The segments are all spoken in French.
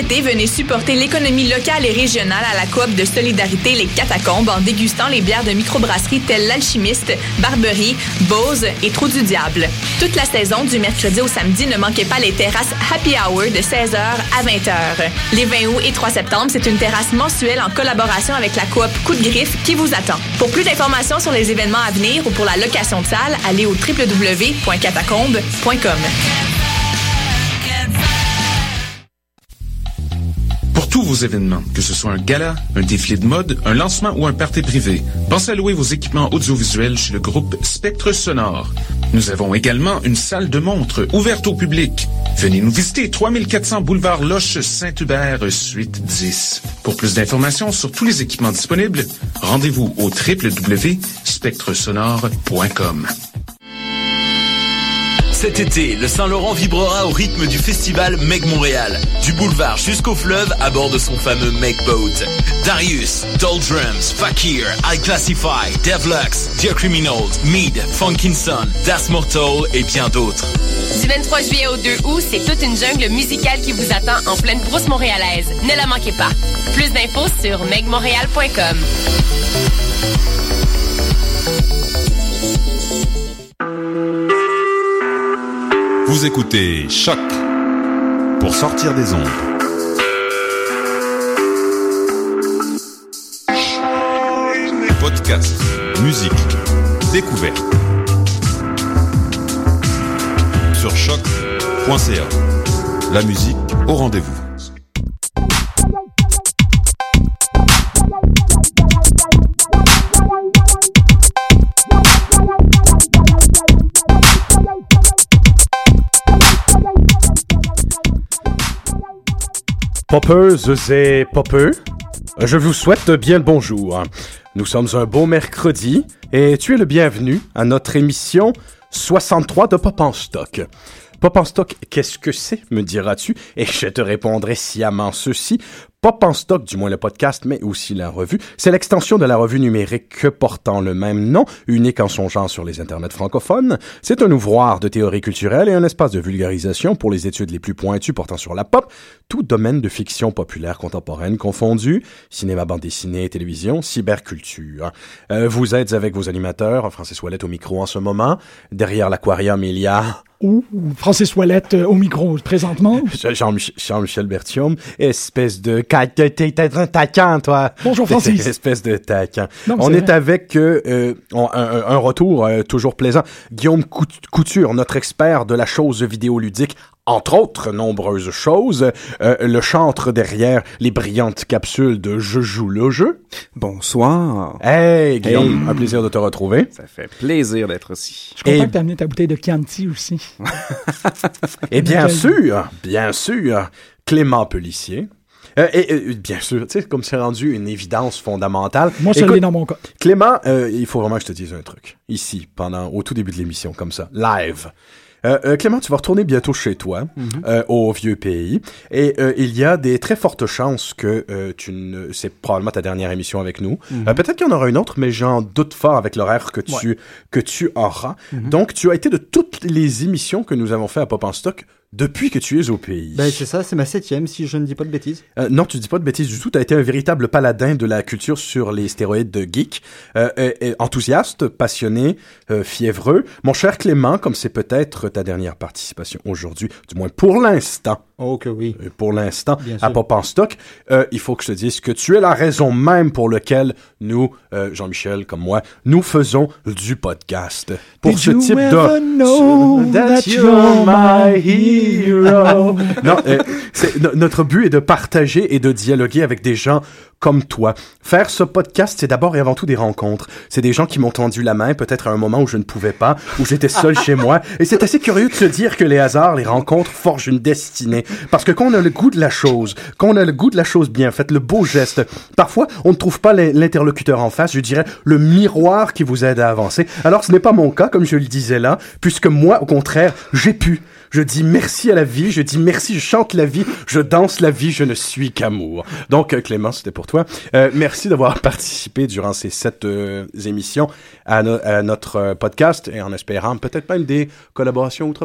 été, venez supporter l'économie locale et régionale à la coop de solidarité Les Catacombes en dégustant les bières de microbrasserie telles l'Alchimiste, Barberie, Bose et Trou du Diable. Toute la saison, du mercredi au samedi, ne manquez pas les terrasses Happy Hour de 16h à 20h. Les 20 août et 3 septembre, c'est une terrasse mensuelle en collaboration avec la coop Coup de Griffe qui vous attend. Pour plus d'informations sur les événements à venir ou pour la location de salles, allez au www.catacombes.com. Pour tous vos événements, que ce soit un gala, un défilé de mode, un lancement ou un party privé, pensez à louer vos équipements audiovisuels chez le groupe Spectre Sonore. Nous avons également une salle de montre ouverte au public. Venez nous visiter 3400 boulevard Loche Saint-Hubert, suite 10. Pour plus d'informations sur tous les équipements disponibles, rendez-vous au www.spectresonore.com. Cet été, le Saint-Laurent vibrera au rythme du festival Meg Montréal. Du boulevard jusqu'au fleuve à bord de son fameux Meg Boat. Darius, Doldrums, Fakir, I Classify, Devlux, Dear Criminals, Mead, Funkinson, Das Mortal et bien d'autres. Du 23 juillet au 2 août, c'est toute une jungle musicale qui vous attend en pleine brousse montréalaise. Ne la manquez pas. Plus d'infos sur megmontréal.com. Vous écoutez Choc pour sortir des ondes. Podcast, musique, découverte. Sur choc.ca. La musique au rendez-vous. Poppeuses et poppeux, je vous souhaite bien le bonjour. Nous sommes un beau mercredi et tu es le bienvenu à notre émission 63 de Pop en Stock. Pop en Stock, qu'est-ce que c'est, me diras-tu? Et je te répondrai sciemment ceci. Pop en Stock, du moins le podcast, mais aussi la revue, c'est l'extension de la revue numérique portant le même nom, unique en son genre sur les internets francophones. C'est un ouvroir de théorie culturelle et un espace de vulgarisation pour les études les plus pointues portant sur la pop, tout domaine de fiction populaire contemporaine confondu, cinéma, bande dessinée, télévision, cyberculture. Vous êtes avec vos animateurs, Francis Ouellette au micro en ce moment. Derrière l'aquarium, il y a... Francis Ouellette au micro présentement. Jean-Michel Berthiaume, espèce de taquin, toi. Bonjour Francis. Espèce de taquin. Non, on est avec un retour toujours plaisant. Guillaume Couture, notre expert de la chose vidéoludique, entre autres nombreuses choses, le chantre derrière les brillantes capsules de Je joue le jeu. Bonsoir. Hey Guillaume, un plaisir de te retrouver. Ça fait plaisir d'être ici. Je suis content que tu as amené ta bouteille de Chianti aussi. Et bien sûr, Clément Pelissier. Et bien sûr, tu sais, comme c'est rendu une évidence fondamentale. Moi, ça l'est dans mon cas. Clément, il faut vraiment que je te dise un truc. Ici, au tout début de l'émission, comme ça, live. Clément, tu vas retourner bientôt chez toi, au vieux pays, et il y a des très fortes chances que c'est probablement ta dernière émission avec nous. Peut-être qu'il y en aura une autre, mais j'en doute fort avec l'horaire que tu auras. Donc, tu as été de toutes les émissions que nous avons fait à Pop en Stock depuis que tu es au pays. Ben, c'est ça, c'est ma 7e, si je ne dis pas de bêtises. Non, tu dis pas de bêtises du tout. Tu as été un véritable paladin de la culture sur les stéroïdes de geek. Enthousiaste, passionné, fiévreux. Mon cher Clément, comme c'est peut-être ta dernière participation aujourd'hui, du moins pour l'instant. Oh que oui. Pour l'instant, à Pop en Stock, il faut que je te dise que tu es la raison même pour laquelle nous, Jean-Michel comme moi, nous faisons du podcast. Pour ce type de... That you're my hero. Non, notre but est de partager et de dialoguer avec des gens comme toi. Faire ce podcast, c'est d'abord et avant tout des rencontres. C'est des gens qui m'ont tendu la main, peut-être à un moment où je ne pouvais pas, où j'étais seul chez moi. Et c'est assez curieux de se dire que les hasards, les rencontres forgent une destinée. Parce que quand on a le goût de la chose, bien faite, le beau geste, parfois, on ne trouve pas l'interlocuteur en face, je dirais, le miroir qui vous aide à avancer. Alors, ce n'est pas mon cas, comme je le disais là, puisque moi, au contraire, j'ai pu. Je dis merci à la vie, je dis merci, je chante la vie, je danse la vie, je ne suis qu'amour. Donc, Clément, c'était pour toi. Merci d'avoir participé durant ces 7 émissions à notre podcast et en espérant peut-être même des collaborations outre-mer.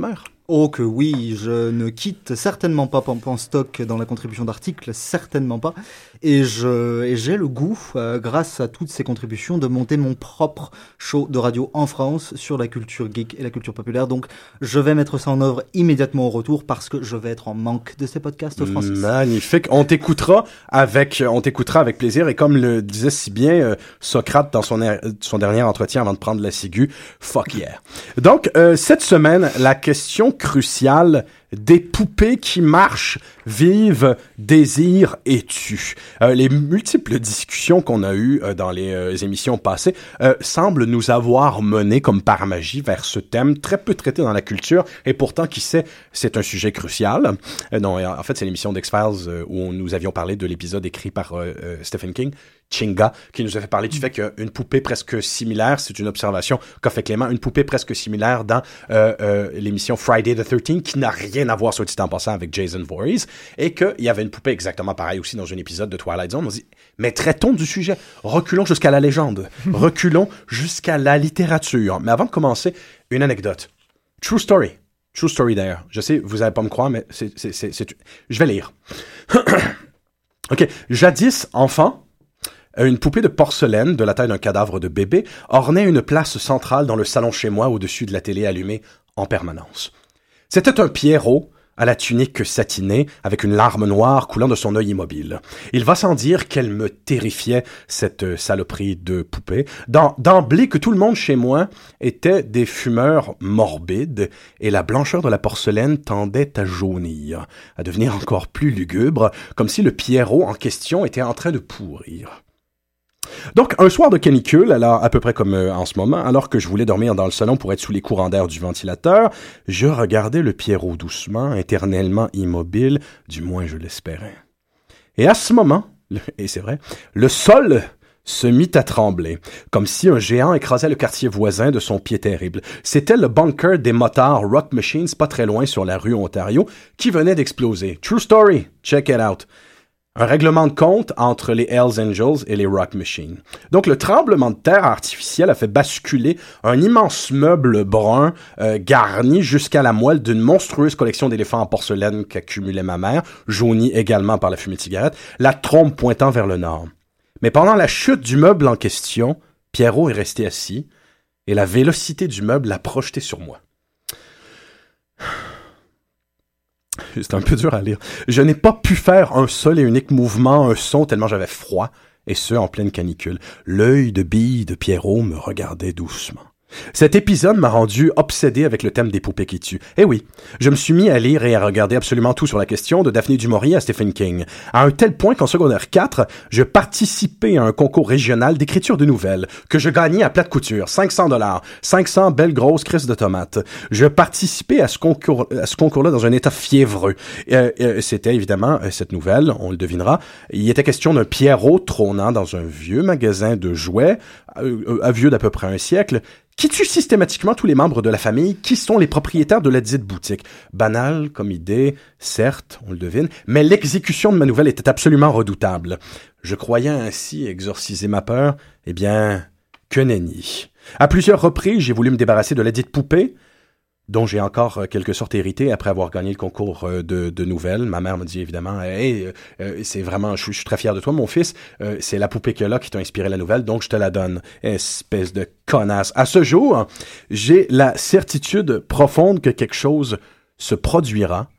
Oh que oui, je ne quitte certainement pas Pampanstock dans la contribution d'articles, certainement pas. Et j'ai le goût, grâce à toutes ces contributions, de monter mon propre show de radio en France sur la culture geek et la culture populaire. Donc je vais mettre ça en œuvre immédiatement au retour parce que je vais être en manque de ces podcasts, Francis. Magnifique. On t'écoutera avec plaisir. Et comme le disait si bien Socrate dans son dernier entretien avant de prendre la ciguë, fuck yeah. Donc, cette semaine, la question cruciale des poupées qui marchent, vivent, désirent et tuent. Les multiples discussions qu'on a eues dans les émissions passées semblent nous avoir menés comme par magie vers ce thème très peu traité dans la culture et pourtant, qui sait, c'est un sujet crucial. Non, en fait, c'est l'émission d'X-Files où nous avions parlé de l'épisode écrit par Stephen King, Chinga, qui nous a fait parler du fait qu'une poupée presque similaire, c'est une observation qu'a fait Clément, une poupée presque similaire dans l'émission Friday the 13th, qui n'a rien à voir, soit dit en passant, avec Jason Voorhees, et qu'il y avait une poupée exactement pareille aussi dans un épisode de Twilight Zone. On dit, mais traitons du sujet, reculons jusqu'à la légende, reculons jusqu'à la littérature. Mais avant de commencer, une anecdote. True story d'ailleurs. Je sais, vous allez pas me croire, mais je vais lire. OK. Jadis, enfant, une poupée de porcelaine de la taille d'un cadavre de bébé ornait une place centrale dans le salon chez moi au-dessus de la télé allumée en permanence. C'était un Pierrot à la tunique satinée avec une larme noire coulant de son œil immobile. Il va sans dire qu'elle me terrifiait, cette saloperie de poupée. D'emblée que tout le monde chez moi était des fumeurs morbides et la blancheur de la porcelaine tendait à jaunir, à devenir encore plus lugubre, comme si le Pierrot en question était en train de pourrir. Donc, un soir de canicule, alors à peu près comme en ce moment, alors que je voulais dormir dans le salon pour être sous les courants d'air du ventilateur, je regardais le Pierrot doucement, éternellement immobile, du moins je l'espérais. Et à ce moment, et c'est vrai, le sol se mit à trembler, comme si un géant écrasait le quartier voisin de son pied terrible. C'était le bunker des motards Rock Machines, pas très loin sur la rue Ontario, qui venait d'exploser. True story, check it out. Un règlement de compte entre les Hells Angels et les Rock Machines. Donc, le tremblement de terre artificiel a fait basculer un immense meuble brun garni jusqu'à la moelle d'une monstrueuse collection d'éléphants en porcelaine qu'accumulait ma mère, jaunie également par la fumée de cigarette, la trompe pointant vers le nord. Mais pendant la chute du meuble en question, Pierrot est resté assis et la vélocité du meuble l'a projeté sur moi. C'est un peu dur à lire. Je n'ai pas pu faire un seul et unique mouvement, un son, tellement j'avais froid, et ce, en pleine canicule. L'œil de bille de Pierrot me regardait doucement. Cet épisode m'a rendu obsédé avec le thème des poupées qui tuent. Eh oui, je me suis mis à lire et à regarder absolument tout sur la question, de Daphné du Maurier à Stephen King, à un tel point qu'en secondaire 4, je participais à un concours régional d'écriture de nouvelles, que je gagnais à plate couture, 500$, 500 belles grosses crises de tomates. Je participais à ce concours-là dans un état fiévreux. C'était évidemment cette nouvelle, on le devinera. Il était question d'un Pierrot trônant dans un vieux magasin de jouets, vieux d'à peu près un siècle, qui tue systématiquement tous les membres de la famille qui sont les propriétaires de la dite boutique. Banal comme idée, certes, on le devine, mais l'exécution de ma nouvelle était absolument redoutable. Je croyais ainsi exorciser ma peur, eh bien, que nenni. À plusieurs reprises, j'ai voulu me débarrasser de la dite poupée, dont j'ai encore quelque sorte hérité après avoir gagné le concours de nouvelles. Ma mère me dit évidemment, hey, c'est vraiment, je suis très fier de toi, mon fils. C'est la poupée que là qui t'a inspiré la nouvelle, donc je te la donne. Espèce de connasse. À ce jour, j'ai la certitude profonde que quelque chose se produira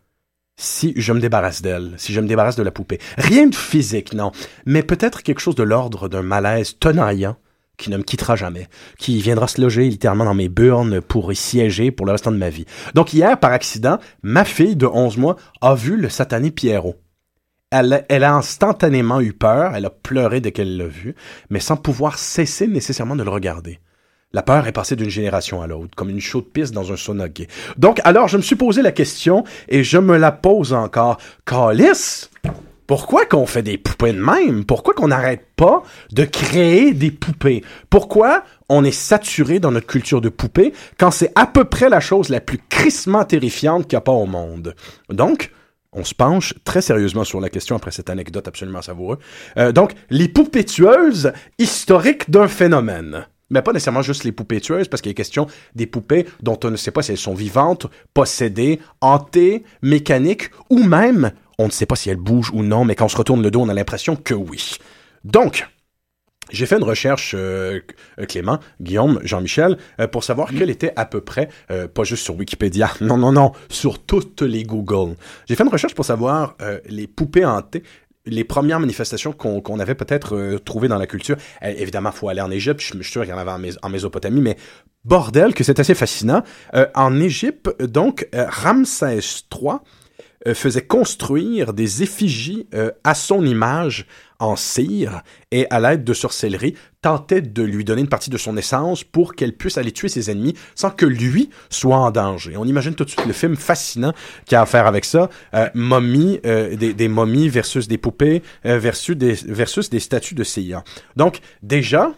si je me débarrasse d'elle, si je me débarrasse de la poupée. Rien de physique, non, mais peut-être quelque chose de l'ordre d'un malaise tenaillant qui ne me quittera jamais, qui viendra se loger littéralement dans mes burnes pour y siéger pour le restant de ma vie. Donc hier, par accident, ma fille de 11 mois a vu le satané Pierrot. Elle a instantanément eu peur, elle a pleuré dès qu'elle l'a vu, mais sans pouvoir cesser nécessairement de le regarder. La peur est passée d'une génération à l'autre, comme une chaude pisse dans un sauna gay. Donc, alors, je me suis posé la question, et je me la pose encore. Calice! Pourquoi qu'on fait des poupées de même? Pourquoi qu'on n'arrête pas de créer des poupées? Pourquoi on est saturé dans notre culture de poupées quand c'est à peu près la chose la plus crissement terrifiante qu'il n'y a pas au monde? Donc, on se penche très sérieusement sur la question après cette anecdote absolument savoureuse. Donc, les poupées tueuses historiques d'un phénomène. Mais pas nécessairement juste les poupées tueuses, parce qu'il y a question des poupées dont on ne sait pas si elles sont vivantes, possédées, hantées, mécaniques, ou même, on ne sait pas si elles bougent ou non, mais quand on se retourne le dos, on a l'impression que oui. Donc, j'ai fait une recherche, Clément, Guillaume, Jean-Michel, pour savoir quelle était à peu près, pas juste sur Wikipédia, non, sur toutes les Google. J'ai fait une recherche pour savoir les poupées hantées, les premières manifestations qu'on avait peut-être trouvées dans la culture. Évidemment, il faut aller en Égypte, je suis sûr qu'il y en avait en Mésopotamie, mais bordel que c'est assez fascinant. En Égypte, donc, Ramsès III faisait construire des effigies à son image en cire et à l'aide de sorcellerie tentait de lui donner une partie de son essence pour qu'elle puisse aller tuer ses ennemis sans que lui soit en danger. On imagine tout de suite le film fascinant qu'il y a à faire avec ça. Momies, des momies versus des poupées versus des statues de CIA. Donc déjà,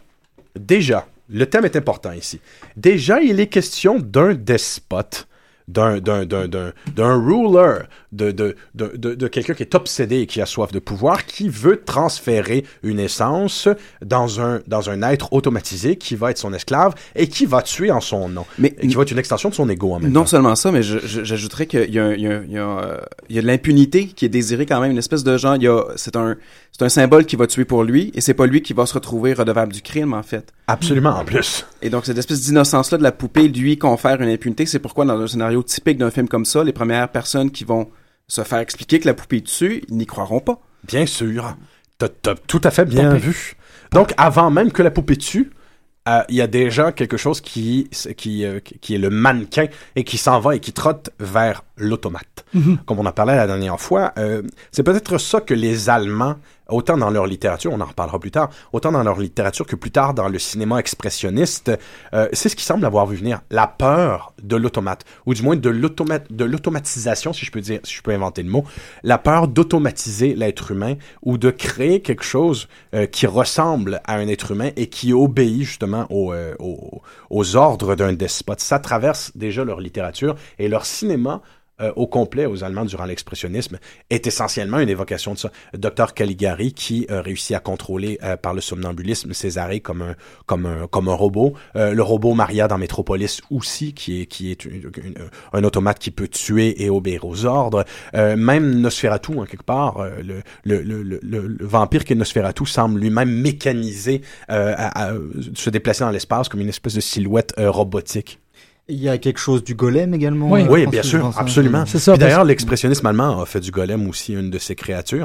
le thème est important ici. Déjà, il est question d'un despote, d'un ruler, de quelqu'un qui est obsédé et qui a soif de pouvoir, qui veut transférer une essence dans un être automatisé qui va être son esclave et qui va tuer en son nom. Mais qui va être une extension de son ego en même temps. Non seulement ça, mais j'ajouterais qu'il y a de l'impunité qui est désirée quand même, une espèce de genre, c'est un symbole qui va tuer pour lui et c'est pas lui qui va se retrouver redevable du crime en fait. Absolument, en plus. Et donc cette espèce d'innocence-là de la poupée lui confère une impunité. C'est pourquoi dans un scénario typique d'un film comme ça, les premières personnes qui vont se faire expliquer que la poupée tue, ils n'y croiront pas. Bien sûr. T'as tout à fait bien vu. Donc, avant même que la poupée tue, il y a déjà quelque chose qui est le mannequin et qui s'en va et qui trotte vers l'automate. Mm-hmm. Comme on en parlait la dernière fois, c'est peut-être ça que les Allemands, autant dans leur littérature, on en reparlera plus tard, autant dans leur littérature que plus tard dans le cinéma expressionniste, c'est ce qui semble avoir vu venir, la peur de l'automate, ou du moins de l'automatisation, si je peux inventer le mot, la peur d'automatiser l'être humain ou de créer quelque chose qui ressemble à un être humain et qui obéit justement aux ordres d'un despote. Ça traverse déjà leur littérature et leur cinéma au complet aux Allemands durant l'expressionnisme est essentiellement une évocation de ça. Dr Caligari qui réussit à contrôler par le somnambulisme Césarée comme un robot. Le robot Maria dans Metropolis aussi qui est un automate qui peut tuer et obéir aux ordres. Même Nosferatu en quelque part, le vampire qui est Nosferatu semble lui-même mécanisé à se déplacer dans l'espace comme une espèce de silhouette robotique. Il y a quelque chose du golem également. Oui, bien sûr, absolument. C'est ça. Puis d'ailleurs, l'expressionnisme allemand a fait du golem aussi une de ses créatures,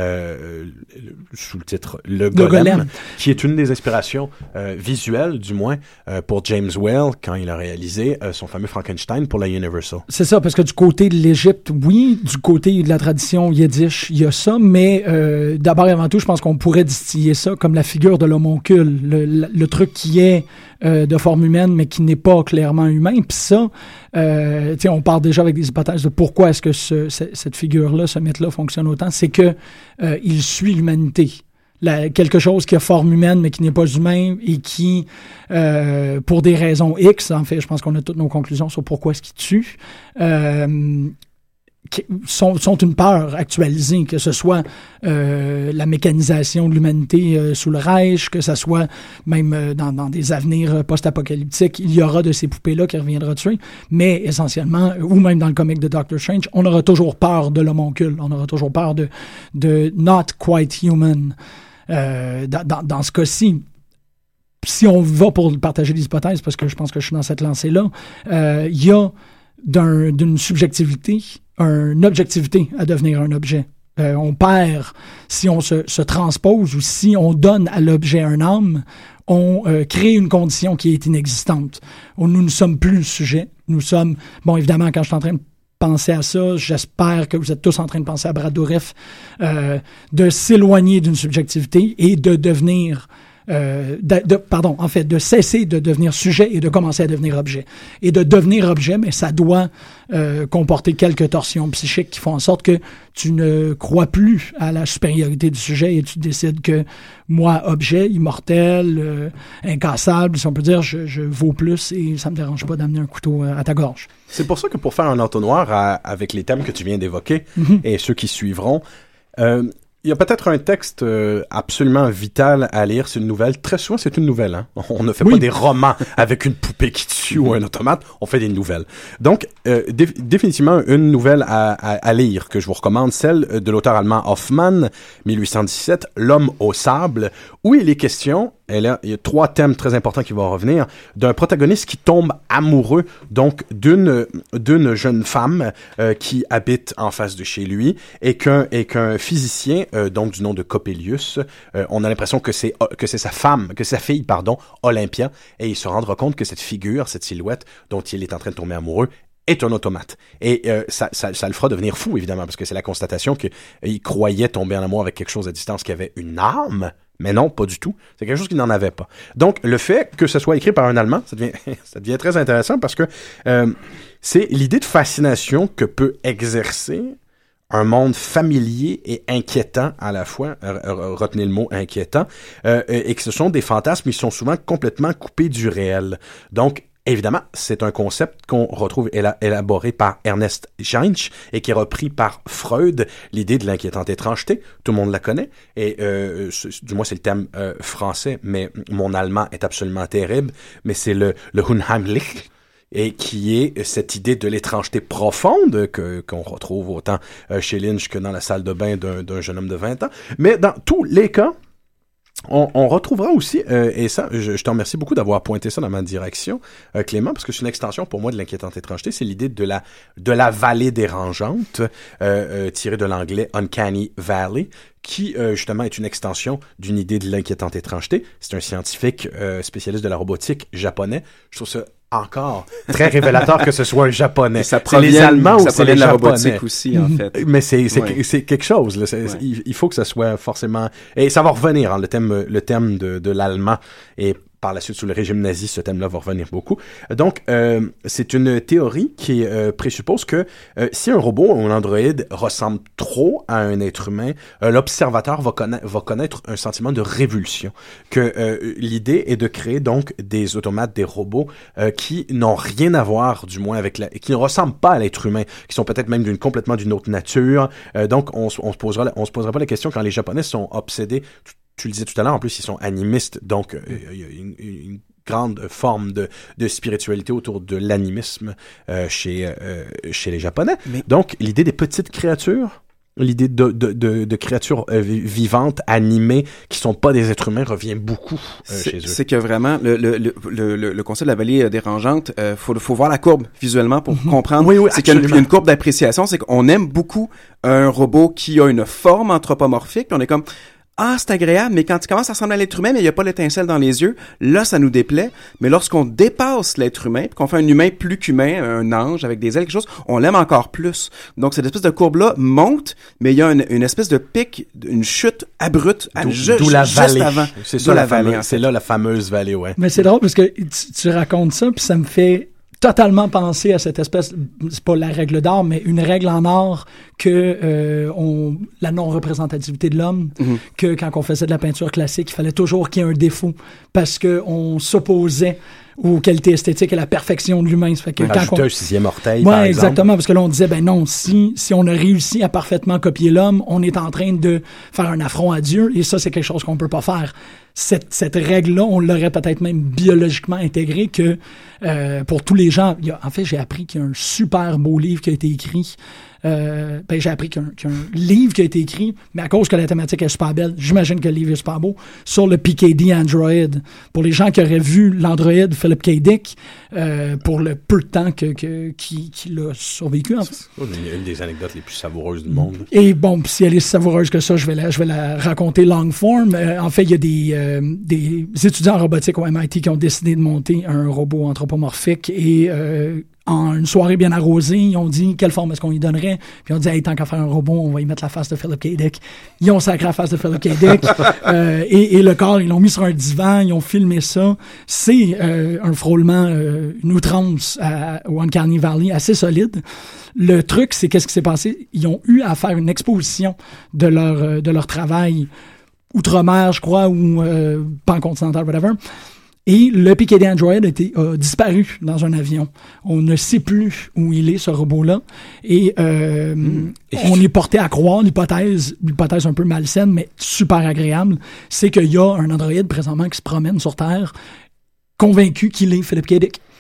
sous le titre Le Golem, qui est une des inspirations visuelles, du moins, pour James Whale quand il a réalisé son fameux Frankenstein pour la Universal. C'est ça, parce que du côté de l'Égypte, oui, du côté de la tradition yiddish, il y a ça, mais d'abord et avant tout, je pense qu'on pourrait distiller ça comme la figure de l'homoncule, le truc qui est de forme humaine, mais qui n'est pas clairement humain. Puis ça, on part déjà avec des hypothèses de pourquoi est-ce que cette figure-là, ce mythe-là fonctionne autant. C'est que il suit l'humanité. Quelque chose qui a forme humaine, mais qui n'est pas humain et qui, pour des raisons X, en fait, je pense qu'on a toutes nos conclusions sur pourquoi est-ce qu'il tue, sont une peur actualisée, que ce soit la mécanisation de l'humanité sous le Reich, que ce soit même dans des avenirs post-apocalyptiques, il y aura de ces poupées-là qui reviendra tuer, mais essentiellement, ou même dans le comic de Doctor Strange, on aura toujours peur de l'homoncule, on aura toujours peur de not quite human. Dans ce cas-ci, si on va pour partager des hypothèses, parce que je pense que je suis dans cette lancée-là, il y a d'une subjectivité, une objectivité à devenir un objet. On perd, si on se transpose ou si on donne à l'objet un âme, on crée une condition qui est inexistante. Nous ne sommes plus sujet. Nous sommes, bon, évidemment, quand je suis en train de penser à ça, j'espère que vous êtes tous en train de penser à Brad Dourif, de s'éloigner d'une subjectivité et de devenir... de cesser de devenir sujet et de commencer à devenir objet. Et de devenir objet, mais ça doit comporter quelques torsions psychiques qui font en sorte que tu ne crois plus à la supériorité du sujet et tu décides que moi, objet, immortel, incassable, si on peut dire, je vaux plus et ça me dérange pas d'amener un couteau à ta gorge. C'est pour ça que pour faire un entonnoir avec les thèmes que tu viens d'évoquer et ceux qui suivront, Il y a peut-être un texte absolument vital à lire. C'est une nouvelle. Très souvent, c'est une nouvelle. Hein? On ne fait pas des romans avec une poupée qui tue ou un automate. On fait des nouvelles. Donc, définitivement, une nouvelle à lire que je vous recommande, celle de l'auteur allemand Hoffmann, 1817, L'homme au sable, où il est question, et là, il y a 3 thèmes très importants qui vont revenir, d'un protagoniste qui tombe amoureux, donc d'une jeune femme qui habite en face de chez lui, et qu'un physicien, donc du nom de Coppelius, on a l'impression que c'est sa fille, Olympia, et il se rendra compte que cette figure, cette silhouette dont il est en train de tomber amoureux, est un automate. Et ça le fera devenir fou, évidemment, parce que c'est la constatation qu'il croyait tomber en amour avec quelque chose à distance qui avait une âme, mais non, pas du tout. C'est quelque chose qui n'en avait pas. Donc, le fait que ce soit écrit par un Allemand, ça devient très intéressant parce que c'est l'idée de fascination que peut exercer un monde familier et inquiétant à la fois, retenez le mot inquiétant, et que ce sont des fantasmes qui sont souvent complètement coupés du réel. Donc, évidemment, c'est un concept qu'on retrouve élaboré par Ernest Jentsch et qui est repris par Freud, l'idée de l'inquiétante étrangeté. Tout le monde la connaît, et du moins c'est le thème français, mais mon allemand est absolument terrible, mais c'est le Unheimlich, et qui est cette idée de l'étrangeté profonde qu'on retrouve autant chez Lynch que dans la salle de bain d'un jeune homme de 20 ans. Mais dans tous les cas, on retrouvera aussi, et ça, je te remercie beaucoup d'avoir pointé ça dans ma direction, Clément, parce que c'est une extension pour moi de l'inquiétante étrangeté, c'est l'idée de la vallée dérangeante, tirée de l'anglais Uncanny Valley, qui justement est une extension d'une idée de l'inquiétante étrangeté. C'est un scientifique spécialiste de la robotique japonais. Je trouve ça encore très révélateur que ce soit un japonais. Ça c'est les Allemands ou c'est les de la Japonais. robotique aussi, en fait. Mais c'est quelque chose. Là. Il faut que ça soit forcément... Et ça va revenir, hein, le thème de l'allemand. Et par la suite, sous le régime nazi, ce thème-là va revenir beaucoup. Donc, c'est une théorie qui présuppose que si un robot ou un androïde ressemble trop à un être humain, l'observateur va connaître un sentiment de révulsion. Que l'idée est de créer donc des automates, des robots qui n'ont rien à voir, du moins, qui ne ressemblent pas à l'être humain, qui sont peut-être même complètement d'une autre nature. Donc, on se posera pas la question quand les Japonais sont obsédés. Tu le disais tout à l'heure, en plus, ils sont animistes, donc il y a une grande forme de spiritualité autour de l'animisme chez les Japonais. Donc, l'idée des petites créatures, l'idée de créatures vivantes, animées, qui sont pas des êtres humains, revient beaucoup chez eux. C'est que vraiment, le concept de la vallée dérangeante, faut voir la courbe visuellement pour comprendre. Oui, c'est qu'il y a une courbe d'appréciation, c'est qu'on aime beaucoup un robot qui a une forme anthropomorphique, puis on est comme... Ah, c'est agréable, mais quand il commence à ressembler à l'être humain, mais il n'y a pas l'étincelle dans les yeux, là, ça nous déplaît. Mais lorsqu'on dépasse l'être humain, puis qu'on fait un humain plus qu'humain, un ange avec des ailes, quelque chose, on l'aime encore plus. Donc, cette espèce de courbe-là monte, mais il y a une espèce de pic, une chute abrupte, d'où la vallée. Juste avant. C'est ça, c'est là la fameuse vallée, ouais. Mais c'est drôle parce que tu racontes ça, puis ça me fait totalement penser à cette espèce, c'est pas la règle d'or, mais une règle en or que la non-représentativité de l'homme, que quand on faisait de la peinture classique, il fallait toujours qu'il y ait un défaut parce que on s'opposait aux qualités esthétiques et à la perfection de l'humain. Ça fait que ajouter un sixième orteil, par exemple. Exactement, parce que là, on disait, ben non, si on a réussi à parfaitement copier l'homme, on est en train de faire un affront à Dieu, et ça, c'est quelque chose qu'on peut pas faire. Cette règle-là, on l'aurait peut-être même biologiquement intégrée que pour tous les gens... En fait, j'ai appris qu'il y a un super beau livre qui a été écrit. J'ai appris qu'il y a un livre qui a été écrit, mais à cause que la thématique est super belle, j'imagine que le livre est super beau, sur le PKD Android. Pour les gens qui auraient vu l'Android Philip K. Dick, pour le peu de temps qu'il a survécu. En fait. C'est une des anecdotes les plus savoureuses du monde. Et bon, si elle est si savoureuse que ça, je vais la raconter long form. En fait, il y a des étudiants en robotique au MIT qui ont décidé de monter un robot anthropomorphique et en une soirée bien arrosée, ils ont dit quelle forme est-ce qu'on y donnerait. Puis ils ont dit, hey, tant qu'à faire un robot, on va y mettre la face de Philip K. Dick. Ils ont sacré la face de Philip K. Dick. Et le corps, ils l'ont mis sur un divan, ils ont filmé ça. C'est un frôlement, une outrance au Uncanny Valley assez solide. Le truc, c'est qu'est-ce qui s'est passé? Ils ont eu à faire une exposition de leur travail outre-mer, je crois, ou pan-continental, whatever. Et le PKD Android a disparu dans un avion. On ne sait plus où il est, ce robot-là. Et on est porté à croire, l'hypothèse un peu malsaine, mais super agréable, c'est qu'il y a un androïde présentement qui se promène sur Terre, convaincu qu'il est Philip K. Dick.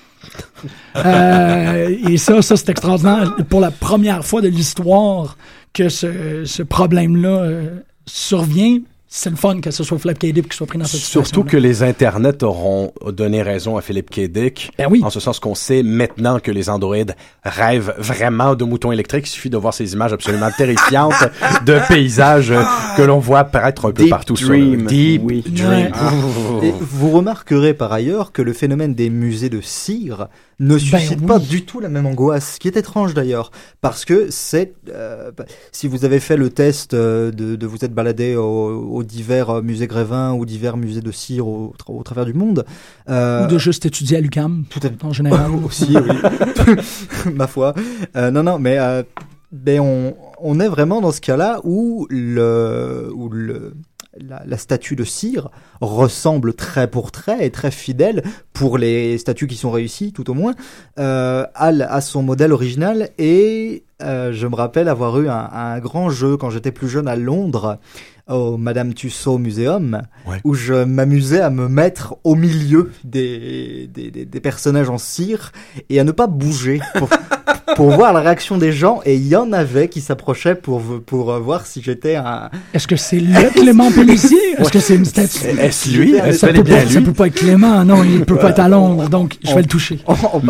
Et ça c'est extraordinaire. Pour la première fois de l'histoire que ce problème-là survient, c'est le fun que ce soit Philip K. Dick qui soit pris dans cette situation. Surtout que les internets auront donné raison à Philip K. Dick. Ben oui. En ce sens qu'on sait maintenant que les androïdes rêvent vraiment de moutons électriques. Il suffit de voir ces images absolument terrifiantes de paysages que l'on voit apparaître un peu Deep partout. Dream. Deep Oui. Dream. Et vous remarquerez par ailleurs que le phénomène des musées de cire ne suscite pas du tout la même angoisse, ce qui est étrange d'ailleurs, parce que c'est si vous avez fait le test de vous être baladé aux divers musées Grévin ou divers musées de cire au travers du monde, ou de juste étudier à l'UQAM, tout en général aussi, oui. Ma foi. Non, mais on est vraiment dans ce cas-là où la statue de cire ressemble trait pour trait et très fidèle pour les statues qui sont réussies, tout au moins, à son modèle original. Et je me rappelle avoir eu un grand jeu quand j'étais plus jeune à Londres, au Madame Tussauds Museum, où je m'amusais à me mettre au milieu des personnages en cire et à ne pas bouger pour voir la réaction des gens, et il y en avait qui s'approchaient pour voir si j'étais un... Est-ce que c'est le Clément Pélissier? Est-ce que c'est une statue? Est-ce lui? Ça peut pas être Clément, non, il peut pas être à Londres, donc je vais le toucher.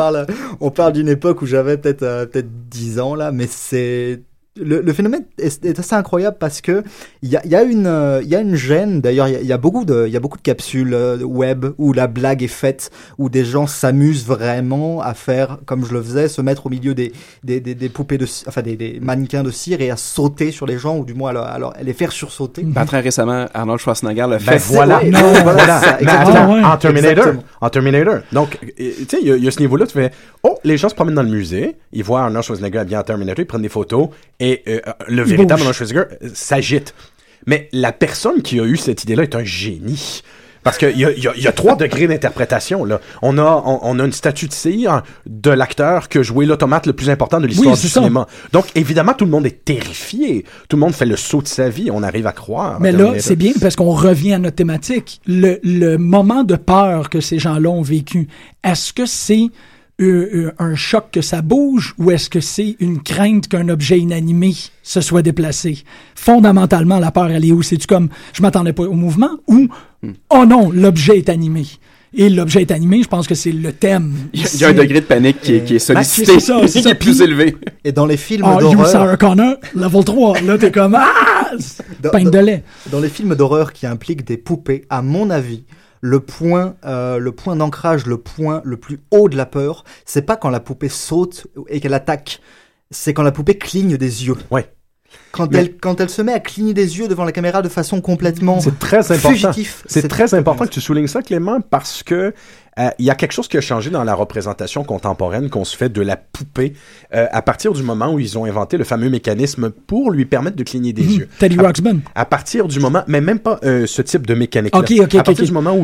On parle d'une époque où j'avais peut-être 10 ans, là, mais c'est... Le phénomène est assez incroyable parce que il y a une gêne. D'ailleurs, il y a beaucoup de capsules web où la blague est faite, où des gens s'amusent vraiment à faire, comme je le faisais, se mettre au milieu des poupées des mannequins de cire et à sauter sur les gens, ou du moins alors les faire sursauter. Très récemment, Arnold Schwarzenegger le fait. Voilà. Mais attends, en Terminator. Donc, tu sais, il y a ce niveau-là, tu fais, les gens se promènent dans le musée, ils voient Arnold Schwarzenegger habillé en Terminator, ils prennent des photos, et le véritable Arnold Schwarzenegger s'agite. Mais la personne qui a eu cette idée-là est un génie. Parce qu'il y a 3 degrés d'interprétation, là. On a une statue de cire de l'acteur qui a joué l'automate le plus important de l'histoire du cinéma. Donc, évidemment, tout le monde est terrifié. Tout le monde fait le saut de sa vie. On arrive à croire. Mais là, c'est bien parce qu'on revient à notre thématique. Le moment de peur que ces gens-là ont vécu, est-ce que c'est un choc que ça bouge, ou est-ce que c'est une crainte qu'un objet inanimé se soit déplacé? Fondamentalement, la peur, elle est où? C'est-tu comme, je m'attendais pas au mouvement, ou, oh non, l'objet est animé? Et l'objet est animé, je pense que c'est le thème. Il y a un degré de panique qui est sollicité, qui est plus élevé. Et dans les films d'horreur... You Sarah Connor, level 3, là t'es comme, pain de lait. Dans les films d'horreur qui impliquent des poupées, à mon avis, le point d'ancrage, le point le plus haut de la peur, c'est pas quand la poupée saute et qu'elle attaque, c'est quand la poupée cligne des yeux. Ouais. Quand elle se met à cligner des yeux devant la caméra de façon complètement c'est très important. fugitif. C'est très important que tu soulignes ça, Clément, parce que il y a quelque chose qui a changé dans la représentation contemporaine qu'on se fait de la poupée à partir du moment où ils ont inventé le fameux mécanisme pour lui permettre de cligner des yeux. Teddy Ruxpin. À partir du moment, mais même pas ce type de mécanique-là. À partir du moment où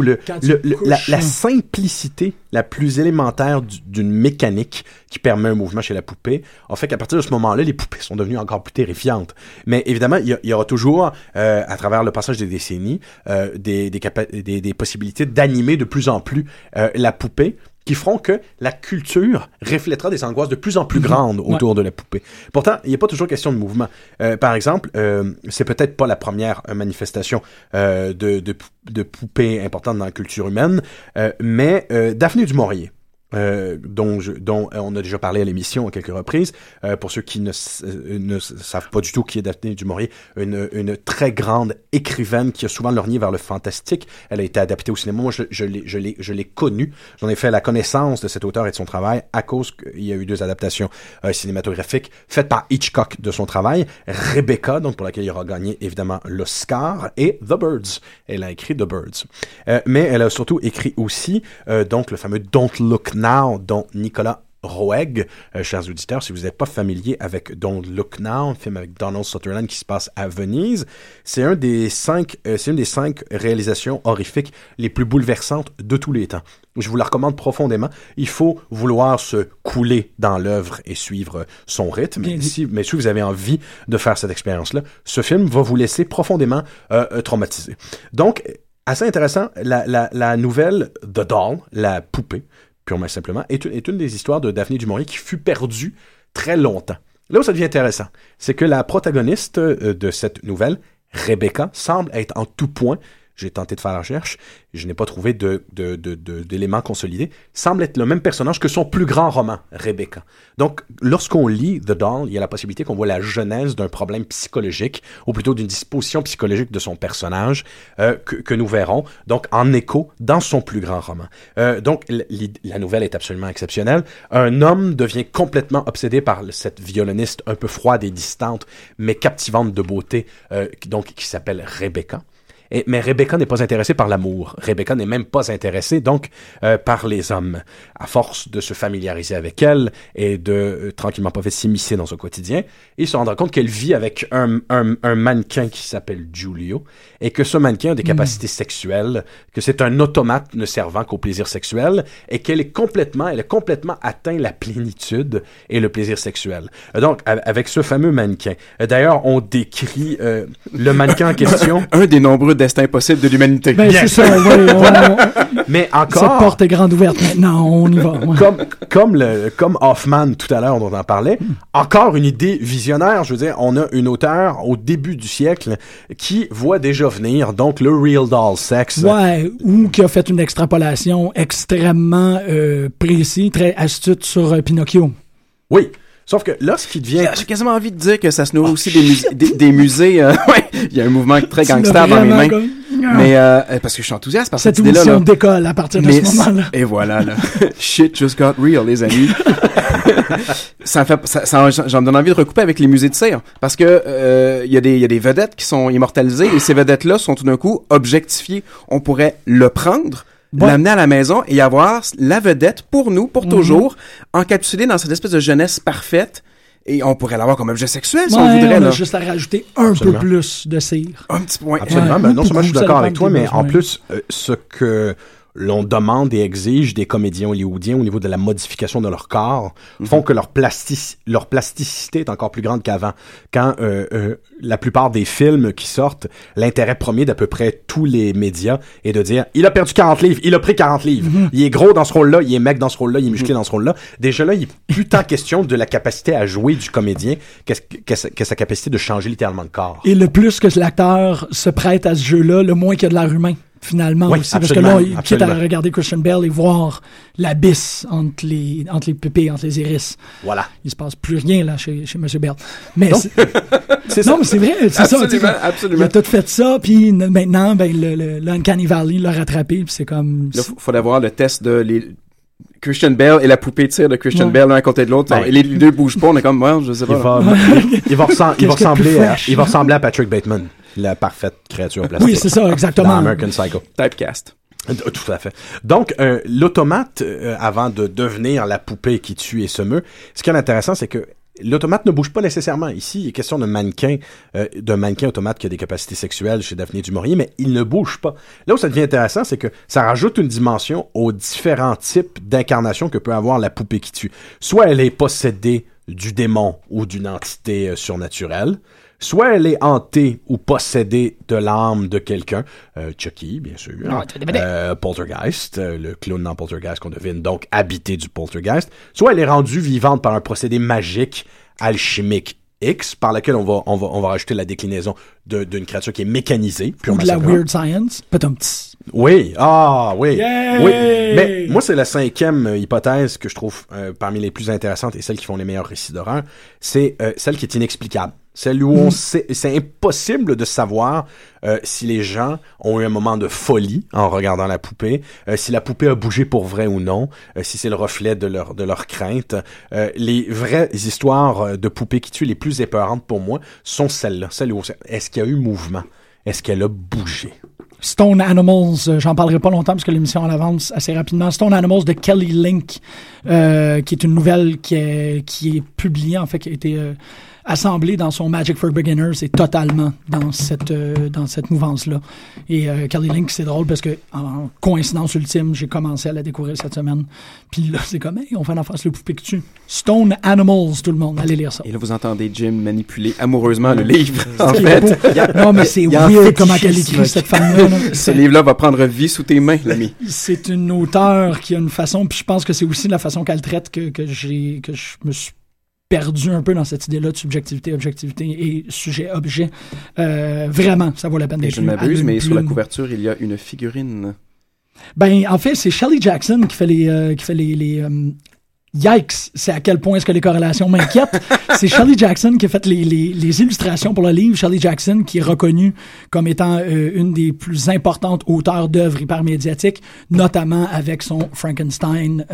la simplicité la plus élémentaire d'une mécanique qui permet un mouvement chez la poupée a fait qu'à partir de ce moment-là, les poupées sont devenues encore plus terrifiantes. Mais évidemment, il y aura toujours, à travers le passage des décennies, des possibilités d'animer de plus en plus la poupée, qui feront que la culture reflètera des angoisses de plus en plus grandes autour de la poupée. Pourtant, il n'y a pas toujours question de mouvement. Par exemple, c'est peut-être pas la première manifestation de poupée importante dans la culture humaine, mais Daphné du Maurier, dont on a déjà parlé à l'émission à quelques reprises. Pour ceux qui ne savent pas du tout qui est Daphné du Maurier, une très grande écrivaine qui a souvent lorgné vers le fantastique. Elle a été adaptée au cinéma. Moi, je l'ai connue. J'en ai fait la connaissance de cet auteur et de son travail à cause qu'il y a eu 2 adaptations cinématographiques faites par Hitchcock de son travail. Rebecca, donc pour laquelle il aura gagné évidemment l'Oscar, et The Birds. Elle a écrit The Birds. Mais elle a surtout écrit aussi donc le fameux Don't Look Now, dont Nicolas Roeg, chers auditeurs, si vous n'êtes pas familier avec Don't Look Now, un film avec Donald Sutherland qui se passe à Venise. C'est une des 5 réalisations horrifiques les plus bouleversantes de tous les temps. Je vous la recommande profondément. Il faut vouloir se couler dans l'œuvre et suivre son rythme. Mais si vous avez envie de faire cette expérience-là, ce film va vous laisser profondément traumatisé. Donc, assez intéressant, la nouvelle The Doll, la poupée, purement et simplement, est une des histoires de Daphné du Maurier qui fut perdue très longtemps. Là où ça devient intéressant, c'est que la protagoniste de cette nouvelle, Rebecca, semble être en tout point. J'ai tenté de faire la recherche, je n'ai pas trouvé d'éléments consolidés. Semble être le même personnage que son plus grand roman, Rebecca. Donc, lorsqu'on lit The Doll, il y a la possibilité qu'on voit la genèse d'un problème psychologique, ou plutôt d'une disposition psychologique de son personnage, que nous verrons, donc en écho dans son plus grand roman. Donc, la nouvelle est absolument exceptionnelle. Un homme devient complètement obsédé par cette violoniste un peu froide et distante, mais captivante de beauté, donc qui s'appelle Rebecca. Mais Rebecca n'est pas intéressée par l'amour. Rebecca n'est même pas intéressée, donc, par les hommes. À force de se familiariser avec elle et de, tranquillement pas fait, s'immiscer dans son quotidien, il se rendra compte qu'elle vit avec un mannequin qui s'appelle Giulio, et que ce mannequin a des capacités sexuelles, que c'est un automate ne servant qu'au plaisir sexuel, et elle a complètement atteint la plénitude et le plaisir sexuel. Donc, avec ce fameux mannequin. D'ailleurs, on décrit le mannequin en question. Un des nombreux destins possibles de l'humanité. Ben, c'est ça, oui. Mais encore. Cette porte est grande ouverte maintenant, on y va. Ouais. Comme Hoffman tout à l'heure, dont on en parlait, encore une idée visionnaire. Je veux dire, on a une auteure au début du siècle qui voit déjà venir, donc le real doll sex. Ouais, ou qui a fait une extrapolation extrêmement précise, très astute sur Pinocchio. Oui. Sauf que là, ce qui devient... J'ai quasiment envie de dire que ça se nourrit aussi des musées. Ouais, il y a un mouvement très gangster dans mes mains. Mais parce que je suis enthousiaste par cette idée-là. Cette émission décolle à partir de ce moment-là. Et voilà, là. Shit just got real, les amis. J'en donne envie de recouper avec les musées de cire. Parce que il y a des vedettes qui sont immortalisées et ces vedettes-là sont tout d'un coup objectifiées. On pourrait le prendre, l'amener à la maison et avoir la vedette pour nous, pour toujours, encapsulée dans cette espèce de jeunesse parfaite. Et on pourrait l'avoir comme objet sexuel si on voudrait. On là. a juste à rajouter un peu plus de cire. Un petit point. Absolument. Non seulement je suis d'accord avec toi, mais en plus, ce que l'on demande et exige des comédiens hollywoodiens au niveau de la modification de leur corps font que leur plasticité est encore plus grande qu'avant. Quand la plupart des films qui sortent, l'intérêt premier d'à peu près tous les médias est de dire « Il a perdu 40 livres, il a pris 40 livres, il est gros dans ce rôle-là, il est mec dans ce rôle-là, il est musclé dans ce rôle-là. » Déjà là, il est plus tant question de la capacité à jouer du comédien que sa capacité de changer littéralement de corps. Et le plus que l'acteur se prête à ce jeu-là, le moins qu'il y a de l'air humain. Finalement oui, aussi, parce que là, quitte à regarder Christian Bale et voir l'abysse entre les pupilles, entre les iris. Voilà. Il se passe plus rien, là, chez M. Bale. Mais donc, c'est ça. Non, mais c'est vrai, c'est absolument, ça. Absolument. Il a tout fait ça, puis maintenant, ben, le Uncanny Valley l'a rattrapé, puis c'est comme... Là, faudrait voir le test de Christian Bale et la poupée de cire de Christian Bale l'un à côté de l'autre. Et les deux bougent pas, on est comme, ouais, je sais pas. Il va ressembler à Patrick Bateman. La parfaite créature plastique. Oui, c'est ça, exactement. Dans American Psycho. Typecast. Tout à fait. Donc, l'automate, avant de devenir la poupée qui tue et se meut, ce qui est intéressant, c'est que l'automate ne bouge pas nécessairement. Ici, il est question d'un mannequin automate qui a des capacités sexuelles chez Daphné du Maurier, mais il ne bouge pas. Là où ça devient intéressant, c'est que ça rajoute une dimension aux différents types d'incarnations que peut avoir la poupée qui tue. Soit elle est possédée du démon ou d'une entité surnaturelle, soit elle est hantée ou possédée de l'âme de quelqu'un, Chucky, bien sûr, Poltergeist, le clown dans Poltergeist qu'on devine donc habité du Poltergeist, soit elle est rendue vivante par un procédé magique, alchimique X, par lequel on va rajouter la déclinaison d'une créature qui est mécanisée. Ou de la weird science, peut-être. Oui, oui. Mais moi, c'est la 5e hypothèse que je trouve parmi les plus intéressantes et celles qui font les meilleurs récits d'horreur, c'est celle qui est inexplicable. Celle où c'est impossible de savoir si les gens ont eu un moment de folie en regardant la poupée, si la poupée a bougé pour vrai ou non, si c'est le reflet de leur crainte. Les vraies histoires de poupées qui tuent les plus épeurantes pour moi sont celles-là. Celles où est-ce qu'il y a eu mouvement? Est-ce qu'elle a bougé? Stone Animals, j'en parlerai pas longtemps parce que l'émission en avance assez rapidement. Stone Animals de Kelly Link, qui est une nouvelle qui est publiée, en fait, qui a été assemblée dans son Magic for Beginners et totalement dans cette mouvance-là. Et Kelly Link, c'est drôle parce que, en coïncidence ultime, j'ai commencé à la découvrir cette semaine. Puis là, c'est comme, hey, on fait en face le poupée que tu. Stone Animals, tout le monde, allez lire ça. Et là, vous entendez Jim manipuler amoureusement le livre, en fait. Non, mais c'est weird comment elle écrit, cette femme-là. Ce livre-là va prendre vie sous tes mains, l'ami. C'est une auteure qui a une façon, puis je pense que c'est aussi la façon qu'elle traite que je me suis perdu un peu dans cette idée-là de subjectivité, objectivité et sujet-objet. Vraiment, ça vaut la peine d'être lu. Je m'abuse, mais sur la couverture, il y a une figurine. Ben, en fait, c'est Shelley Jackson qui fait les yikes, c'est à quel point est-ce que les corrélations m'inquiètent. C'est Shelley Jackson qui a fait les illustrations pour le livre. Shelley Jackson, qui est reconnue comme étant une des plus importantes auteurs d'œuvres hypermédiatiques, notamment avec son Frankenstein.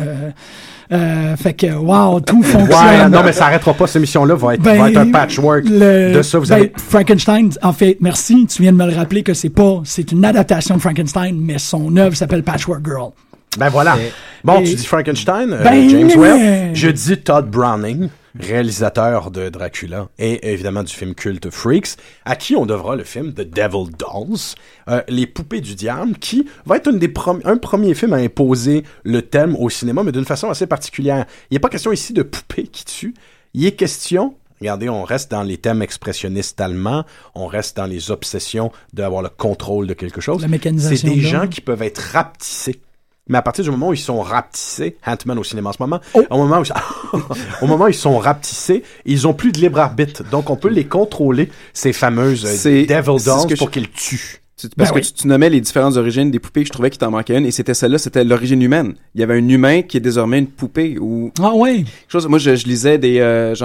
Fait que, wow, tout fonctionne. Ouais, non, mais ça arrêtera pas. Cette émission-là va être un patchwork de ça. Vous avez... Frankenstein, en fait, merci, tu viens de me le rappeler que c'est une adaptation de Frankenstein, mais son œuvre s'appelle Patchwork Girl. Ben voilà. Bon, tu dis Frankenstein, James Whale. Je dis Todd Browning, réalisateur de Dracula et évidemment du film culte Freaks, à qui on devra le film The Devil Dolls, les poupées du diable, qui va être un premier film à imposer le thème au cinéma, mais d'une façon assez particulière. Il n'est pas question ici de poupées qui tuent, il est question... Regardez, on reste dans les thèmes expressionnistes allemands, on reste dans les obsessions d'avoir le contrôle de quelque chose. La mécanisation. C'est des gens qui peuvent être rapetissés. Mais à partir du moment où ils sont rapetissés, Ant-Man au cinéma en ce moment, au moment où ils sont rapetissés, ils ont plus de libre arbitre. Donc on peut les contrôler, ces fameuses Devil Dolls, pour qu'ils tuent. Parce que tu nommais les différentes origines des poupées, je trouvais qu'il t'en manquait une, et c'était celle-là, c'était l'origine humaine. Il y avait un humain qui est désormais une poupée. Ah ouais. Moi, je lisais des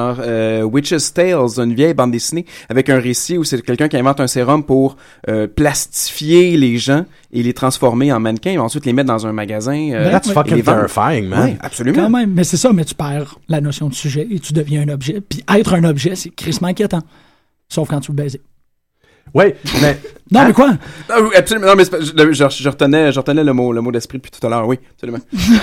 Witch's Tales, une vieille bande dessinée, avec un récit où c'est quelqu'un qui invente un sérum pour plastifier les gens et les transformer en mannequins, et ensuite les mettre dans un magasin. That's fucking terrifying, man. Oui, absolument. Quand même, mais c'est ça, mais tu perds la notion de sujet et tu deviens un objet. Puis être un objet, c'est crissement inquiétant. Sauf quand tu veux baiser. Oui, mais... Non, mais quoi? Ah, oui, absolument. Non, mais je retenais le mot d'esprit depuis tout à l'heure. Oui, absolument.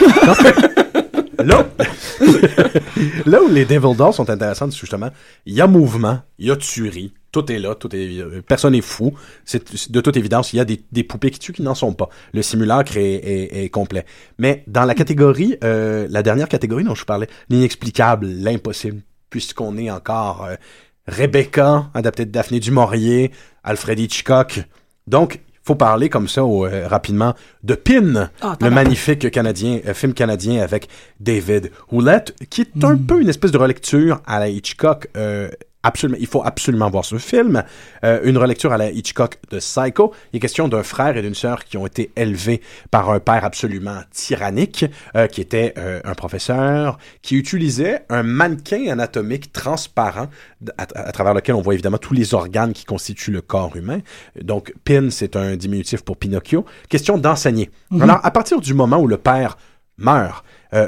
Là où les Devil Dolls sont intéressantes, c'est justement, il y a mouvement, il y a tuerie, tout est là, personne n'est fou. C'est de toute évidence, il y a des poupées qui tuent qui n'en sont pas. Le simulacre est complet. Mais dans la catégorie, la dernière catégorie dont je parlais, l'inexplicable, l'impossible, puisqu'on est encore... Rebecca, adaptée de Daphné du Maurier, Alfred Hitchcock. Donc, il faut parler comme ça rapidement de Pin, le magnifique film canadien avec David Hewlett, qui est un peu une espèce de relecture à la Hitchcock. Absolument, il faut absolument voir ce film. Une relecture à la Hitchcock de Psycho. Il est question d'un frère et d'une sœur qui ont été élevés par un père absolument tyrannique, qui était un professeur, qui utilisait un mannequin anatomique transparent à travers lequel on voit évidemment tous les organes qui constituent le corps humain. Donc, Pin, c'est un diminutif pour Pinocchio. Question d'enseigner. Alors, à partir du moment où le père meurt,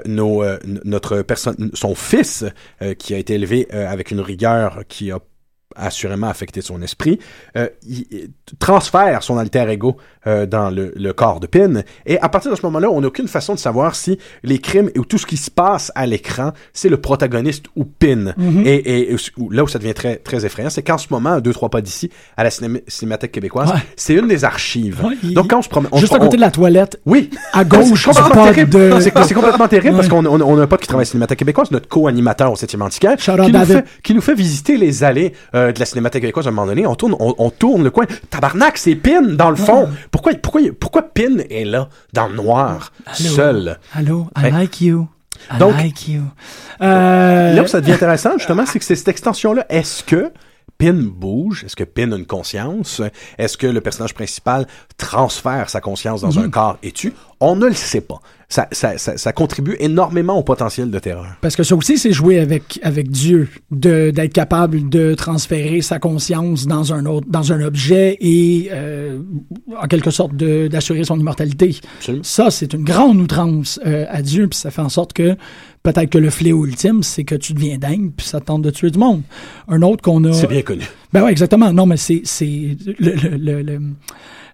son fils, qui a été élevé avec une rigueur qui a assurément affecté son esprit, il transfère son alter ego dans le corps de Pin. Et à partir de ce moment-là, on n'a aucune façon de savoir si les crimes ou tout ce qui se passe à l'écran, c'est le protagoniste ou Pin. Et là où ça devient très, très effrayant, c'est qu'en ce moment, à 2-3 pas d'ici, à la Cinémathèque québécoise, c'est une des archives. Donc quand on se promène... Juste à côté de la toilette. Oui. À gauche, c'est complètement terrible parce qu'on a un pote qui travaille à la Cinémathèque québécoise, notre co-animateur au 7e Antiquaire, qui nous fait visiter les allées de la Cinémathèque québécoise à un moment donné. On tourne le coin. Tabarnak, c'est Pin dans le fond. Pourquoi Pin est là, dans le noir, seul? Allô, I like you. Donc, I like you. Là où ça devient intéressant, justement, c'est que c'est cette extension-là. Est-ce que Pin bouge? Est-ce que Pin a une conscience? Est-ce que le personnage principal transfère sa conscience dans un corps et tue? On ne le sait pas. Ça contribue énormément au potentiel de terreur. Parce que ça aussi, c'est jouer avec Dieu, d'être capable de transférer sa conscience dans un objet et en quelque sorte d'assurer son immortalité. Absolument. Ça, c'est une grande outrance à Dieu, puis ça fait en sorte que peut-être que le fléau ultime, c'est que tu deviens dingue, puis ça tente de tuer du monde. Un autre qu'on a... C'est bien connu. Ben ouais, exactement. Non, mais c'est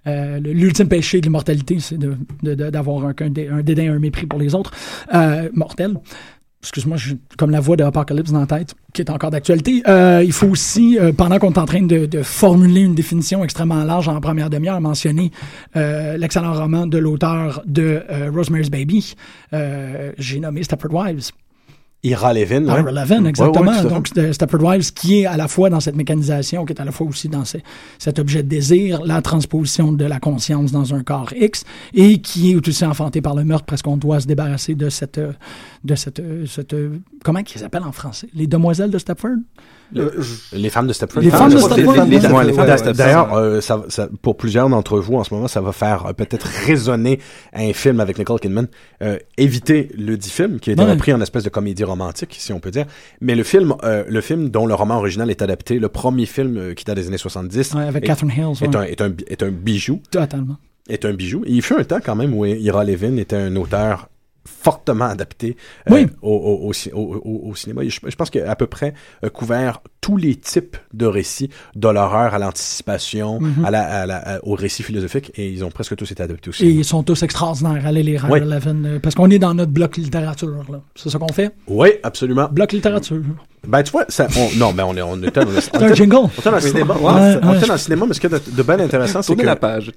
l'ultime péché de l'immortalité, c'est d'avoir un dédain, un mépris pour les autres. Mortel. Excuse-moi, j'ai comme la voix de Apocalypse dans la tête, qui est encore d'actualité. Il faut aussi, pendant qu'on est en train de formuler une définition extrêmement large en première demi-heure, mentionner l'excellent roman de l'auteur de Rosemary's Baby. J'ai nommé Stepford Wives. Ira Levin, Ira Levin, exactement. Ouais, donc, Stepford Wives, qui est à la fois dans cette mécanisation, qui est à la fois aussi dans cet objet de désir, la transposition de la conscience dans un corps X, et qui est aussi enfanté par le meurtre, parce qu'on doit se débarrasser de cette comment qu'ils s'appellent en français? Les demoiselles de Stepford? Les femmes de Stepford. Les femmes de Stepford. Les femmes de Stepford. D'ailleurs, ça, pour plusieurs d'entre vous en ce moment, ça va faire peut-être résonner un film avec Nicole Kidman. Évitez le dit film, qui a été repris en espèce de comédie romantique, si on peut dire. Mais le film dont le roman original est adapté, le premier film qui date des années 70, avec Catherine Hales, est un bijou. Totalement. Est un bijou. Et il fut un temps quand même où Ira Levin était un auteur fortement adapté au cinéma. Je pense qu'il a à peu près couvert tous les types de récits, de l'horreur à l'anticipation, au récit philosophique, et ils ont presque tous été adaptés aussi. Et ils sont tous extraordinaires. Allez les Ira Levin, parce qu'on est dans notre bloc littérature, là. C'est ça qu'on fait? Oui, absolument. Bloc littérature. Ben, tu vois, on était c'est un jingle. On était dans le cinéma. On était dans le cinéma, mais ce qui est de bien intéressant, c'est que... la page.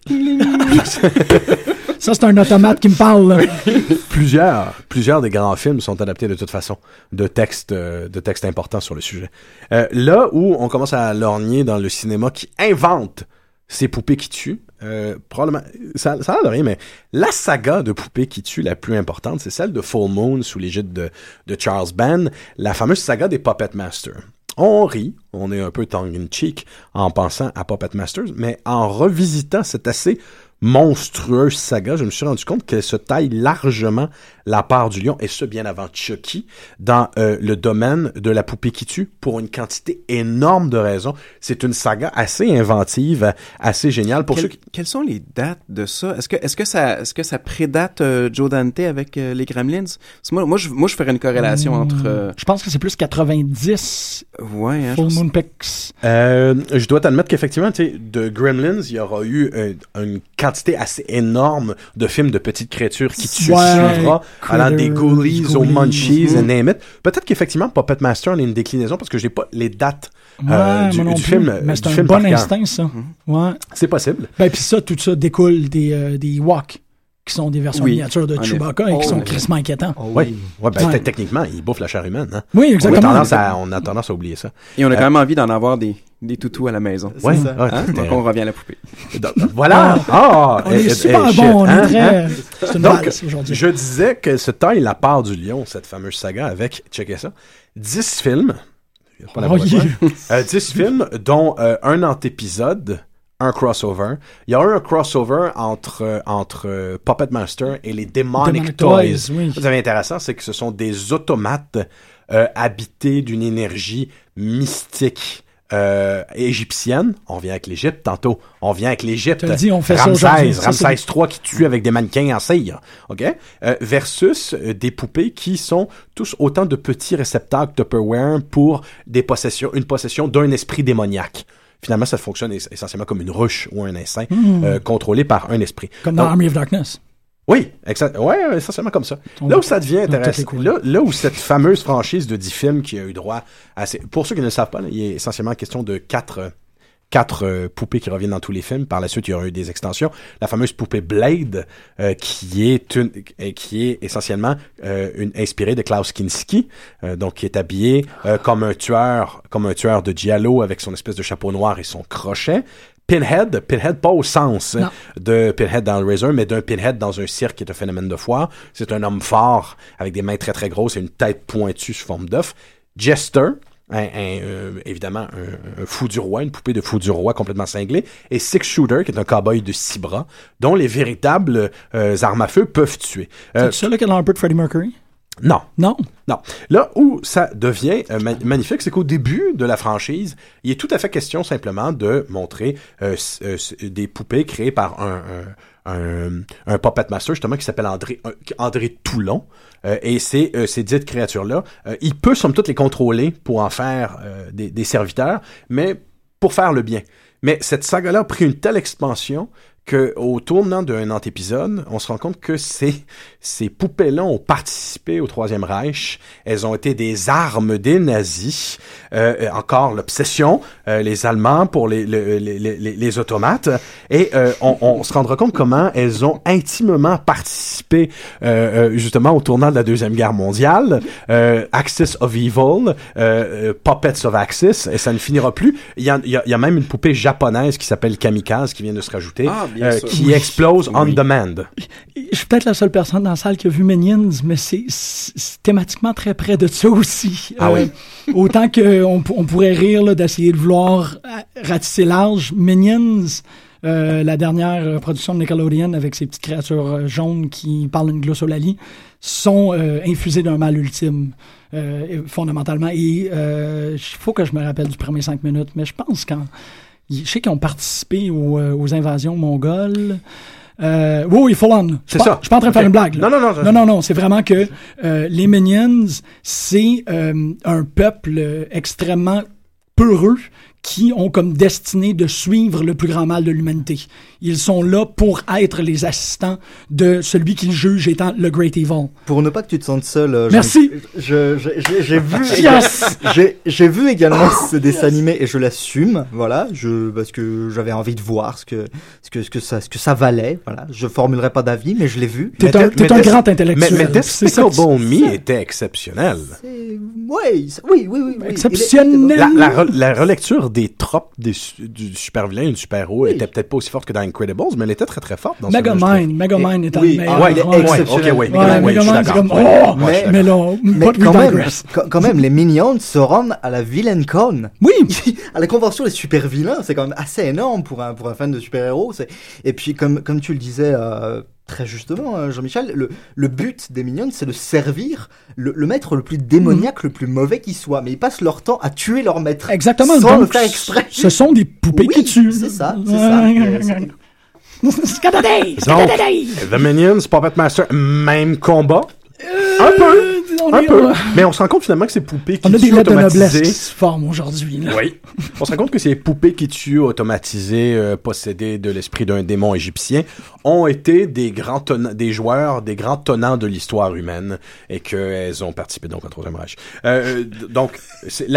Ça, c'est un automate qui me parle, là. Plusieurs des grands films sont adaptés de toute façon de textes importants sur le sujet. Là où on commence à lorgner dans le cinéma qui invente ces poupées qui tuent, probablement, ça a l'air de rien, mais la saga de poupées qui tuent la plus importante, c'est celle de Full Moon sous l'égide de Charles Band, la fameuse saga des Puppet Masters. On rit, on est un peu tongue-in-cheek en pensant à Puppet Masters, mais en revisitant cette assez monstrueuse saga, je me suis rendu compte qu'elle se taille largement la part du lion, et ce bien avant Chucky, dans le domaine de la poupée qui tue, pour une quantité énorme de raisons. C'est une saga assez inventive, assez géniale. Quelles sont les dates de ça? Est-ce que ça prédate Joe Dante avec les Gremlins? Moi, je ferais une corrélation entre... Je pense que c'est plus 90. Ouais, Full Moon Pics. Je dois t'admettre qu'effectivement, tu sais, de Gremlins, il y aura eu une quantité assez énorme de films de petites créatures qui suivra, allant des Ghoulies aux Munchies, and name it. Peut-être qu'effectivement, Puppet Master en est une déclinaison, parce que j'ai pas les dates du film. Mais c'est un bon instinct, ça. Ouais. C'est possible. Ben, puis tout ça découle des Ewoks, qui sont des versions miniatures de Chewbacca et qui sont crissement inquiétants. Techniquement, ils bouffent la chair humaine. Hein? Oui, exactement. On a tendance à oublier ça. Et on a quand même envie d'en avoir des toutous à la maison. Ouais, donc on revient à la poupée. Voilà! On est super bon, on est très... C'est une valse aujourd'hui. Je disais que se taille la part du lion, cette fameuse saga, avec, checkez ça, 10 films. 10 films, dont un antépisode, un crossover. Il y a eu un crossover entre Puppet Master et les Demonic Toys. Oui. Ce qui est intéressant, c'est que ce sont des automates habités d'une énergie mystique égyptienne. On vient avec l'Égypte tantôt. On vient avec l'Égypte. Ramsès III qui tue avec des mannequins en cire. OK? Versus des poupées qui sont tous autant de petits réceptacles Tupperware pour une possession d'un esprit démoniaque. Finalement, ça fonctionne essentiellement comme une ruche ou un essaim contrôlé par un esprit. Comme dans Army of Darkness. Oui, essentiellement comme ça. Là où ça devient intéressant, là où cette fameuse franchise de 10 films qui a eu droit à... Pour ceux qui ne le savent pas, là, il est essentiellement question de quatre poupées qui reviennent dans tous les films. Par la suite, il y aura eu des extensions. La fameuse poupée Blade, qui est essentiellement inspirée de Klaus Kinski, donc qui est habillé comme un tueur de giallo avec son espèce de chapeau noir et son crochet. Pinhead pas au sens de Pinhead dans le Razor, mais d'un Pinhead dans un cirque qui est un phénomène de foire. C'est un homme fort avec des mains très très grosses et une tête pointue sous forme d'œuf. Jester, évidemment un fou du roi, une poupée de fou du roi complètement cinglée, et Six Shooter, qui est un cow-boy de 6 bras, dont les véritables armes à feu peuvent tuer. C'est ça là qui a un peu de Freddie Mercury? Non. Non. Là où ça devient magnifique, c'est qu'au début de la franchise, il est tout à fait question simplement de montrer des poupées créées par un puppet master justement qui s'appelle André Toulon, et ces dites créatures-là, il peut somme toute les contrôler pour en faire des serviteurs, mais pour faire le bien. Mais cette saga-là a pris une telle expansion que au tournant d'un antépisode, on se rend compte que ces poupées-là ont participé au Troisième Reich. Elles ont été des armes des nazis. Encore l'obsession, les Allemands pour les automates. Et on se rendra compte comment elles ont intimement participé justement au tournant de la Deuxième Guerre mondiale. Axis of Evil, Puppets of Axis, et ça ne finira plus. Il y a même une poupée japonaise qui s'appelle Kamikaze qui vient de se rajouter, qui explose on demand. Je suis peut-être la seule personne dans la salle qui a vu Minions, mais c'est thématiquement très près de ça aussi. Autant qu'on pourrait rire là, d'essayer de vouloir ratisser large, Minions, la dernière production de Nickelodeon avec ces petites créatures jaunes qui parlent une glossolalie, sont infusées d'un mal ultime, fondamentalement. Et il faut que je me rappelle du premier 5 minutes, mais je pense je sais qu'ils ont participé aux invasions mongoles. Oui, full on. C'est ça. Je suis pas en train de faire une blague. Là. Non. C'est vraiment que les Minions, c'est un peuple extrêmement peureux qui ont comme destinée de suivre le plus grand mal de l'humanité. Ils sont là pour être les assistants de celui qu'ils jugent étant le Great Evil. Pour ne pas que tu te sentes seul, merci. J'ai vu également ce dessin animé et je l'assume, voilà, parce que j'avais envie de voir ce que ça valait, voilà. Je formulerai pas d'avis, mais je l'ai vu. T'es un grand intellectuel. Mais Despicable Me était exceptionnel. Oui. Exceptionnel. La relecture des tropes du super vilain et du super héros était peut-être pas aussi forte que dans Incredibles, mais elle était très très forte dans Megamind est un meilleur. il est exceptionnel. Megamind, c'est comme mais quand même, les Minions se rendent à la VillainCon. Oui. À la convention des super vilains, c'est quand même assez énorme pour un fan de super héros. Et puis comme tu le disais. Très justement, Jean-Michel, le but des Minions, c'est de servir le maître le plus démoniaque, le plus mauvais qui soit. Mais ils passent leur temps à tuer leur maître. Exactement. Sans donc, le faire exprès. Ce sont des poupées qui tuent. C'est ça. The Minions, Puppet Master, même combat. Un peu. Mais on se rend compte finalement que ces poupées qui tuent automatisées... On a des lettres de noblesse qui se forment aujourd'hui. Là. Oui. On se rend compte que ces poupées qui tuent automatisées, possédées de l'esprit d'un démon égyptien, ont été des grands tenants de l'histoire humaine et qu'elles ont participé donc au Troisième Reich. Donc, c'est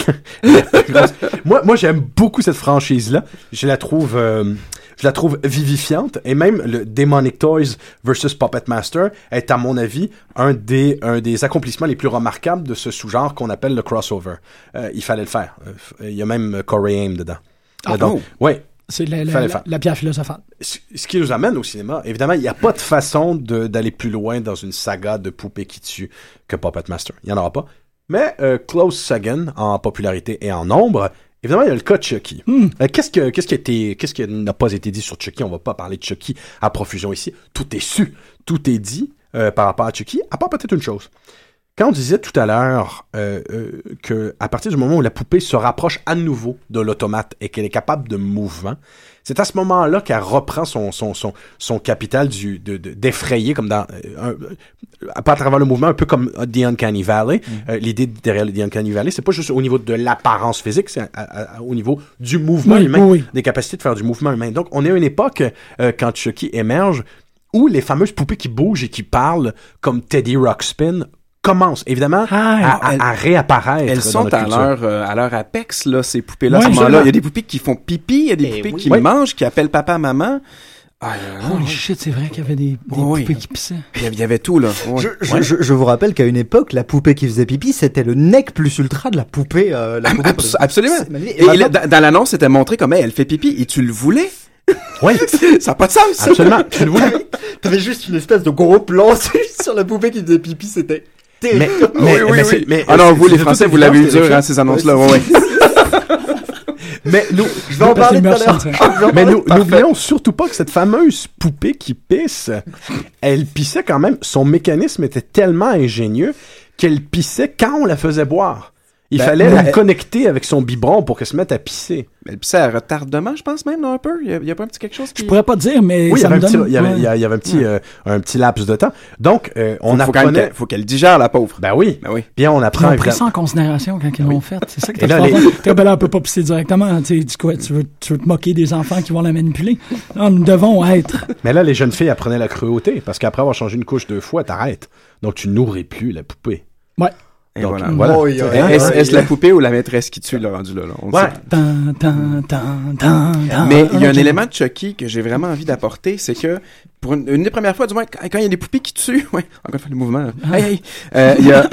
moi, j'aime beaucoup cette franchise-là. Je la trouve vivifiante, et même le Demonic Toys versus Puppet Master est, à mon avis, un des accomplissements les plus remarquables de ce sous-genre qu'on appelle le crossover. Il fallait le faire. Il y a même Corey Haim dedans. Ouais. C'est la pierre philosophale. Ce qui nous amène au cinéma, évidemment, il n'y a pas de façon d'aller plus loin dans une saga de poupées qui tuent que Puppet Master. Il n'y en aura pas. Mais Close Second, en popularité et en nombre, évidemment, il y a le cas de Chucky. Qu'est-ce qui n'a pas été dit sur Chucky? On va pas parler de Chucky à profusion ici. Tout est su, tout est dit par rapport à Chucky, à part peut-être une chose. Quand on disait tout à l'heure que à partir du moment où la poupée se rapproche à nouveau de l'automate et qu'elle est capable de mouvement, c'est à ce moment-là qu'elle reprend son capital d'effrayer, comme dans à travers le mouvement, un peu comme The Uncanny Valley. L'idée derrière The Uncanny Valley, c'est pas juste au niveau de l'apparence physique, c'est au niveau du mouvement humain, des capacités de faire du mouvement humain. Donc, on est à une époque, quand Chucky émerge, où les fameuses poupées qui bougent et qui parlent, comme Teddy Ruxpin, commencent évidemment à réapparaître. Elles sont à leur apex, là, ces poupées-là. À ce moment-là, il y a des poupées qui font pipi, il y a des poupées qui mangent, qui appellent papa, maman. Holy shit, c'est vrai qu'il y avait des poupées qui pissaient. Il y avait tout, là. Je vous rappelle qu'à une époque, la poupée qui faisait pipi, c'était le nec plus ultra de la poupée. Absolument. Et dans l'annonce, c'était montré comme elle fait pipi et tu le voulais. Oui. Ça n'a pas de sens, ça. Absolument. Tu le voulais. T'avais juste une espèce de gros plan sur la poupée qui faisait pipi, c'était terrible. Mais non, vous, les Français, vous l'avez eu dur, ces annonces-là. Mais nous, je vais en parler tout à l'heure. Mais n'oublions surtout pas que cette fameuse poupée qui pisse, elle pissait quand même. Son mécanisme était tellement ingénieux qu'elle pissait quand on la faisait boire. Il fallait la connecter avec son biberon pour qu'elle se mette à pisser. Mais elle pissait à retardement, je pense même, non, un peu. Il y a pas un petit quelque chose qui... Je pourrais pas dire, mais oui, ça me donne... il y avait un petit laps de temps. Donc, on apprenait... Faut qu'elle digère, la pauvre. Ben oui. Bien, on apprend... Ils ont pris ça en considération quand ils l'ont fait. C'est ça que t'as fait. Elle peut pas pisser directement. Tu sais, quoi, tu veux te moquer des enfants qui vont la manipuler. Non, nous devons être... Mais là, les jeunes filles apprenaient la cruauté, parce qu'après avoir changé une couche 2 fois, t'arrêtes. Donc, tu nourris plus la poupée. Ouais. Et donc, voilà. Oh, Est-ce la poupée ou la maîtresse qui tue le rendu là? On ouais. Mais il y a un élément de Chucky que j'ai vraiment envie d'apporter, c'est que pour une des premières fois, du moins, quand il y a des poupées qui tuent, ouais, encore une fois le mouvement, il y a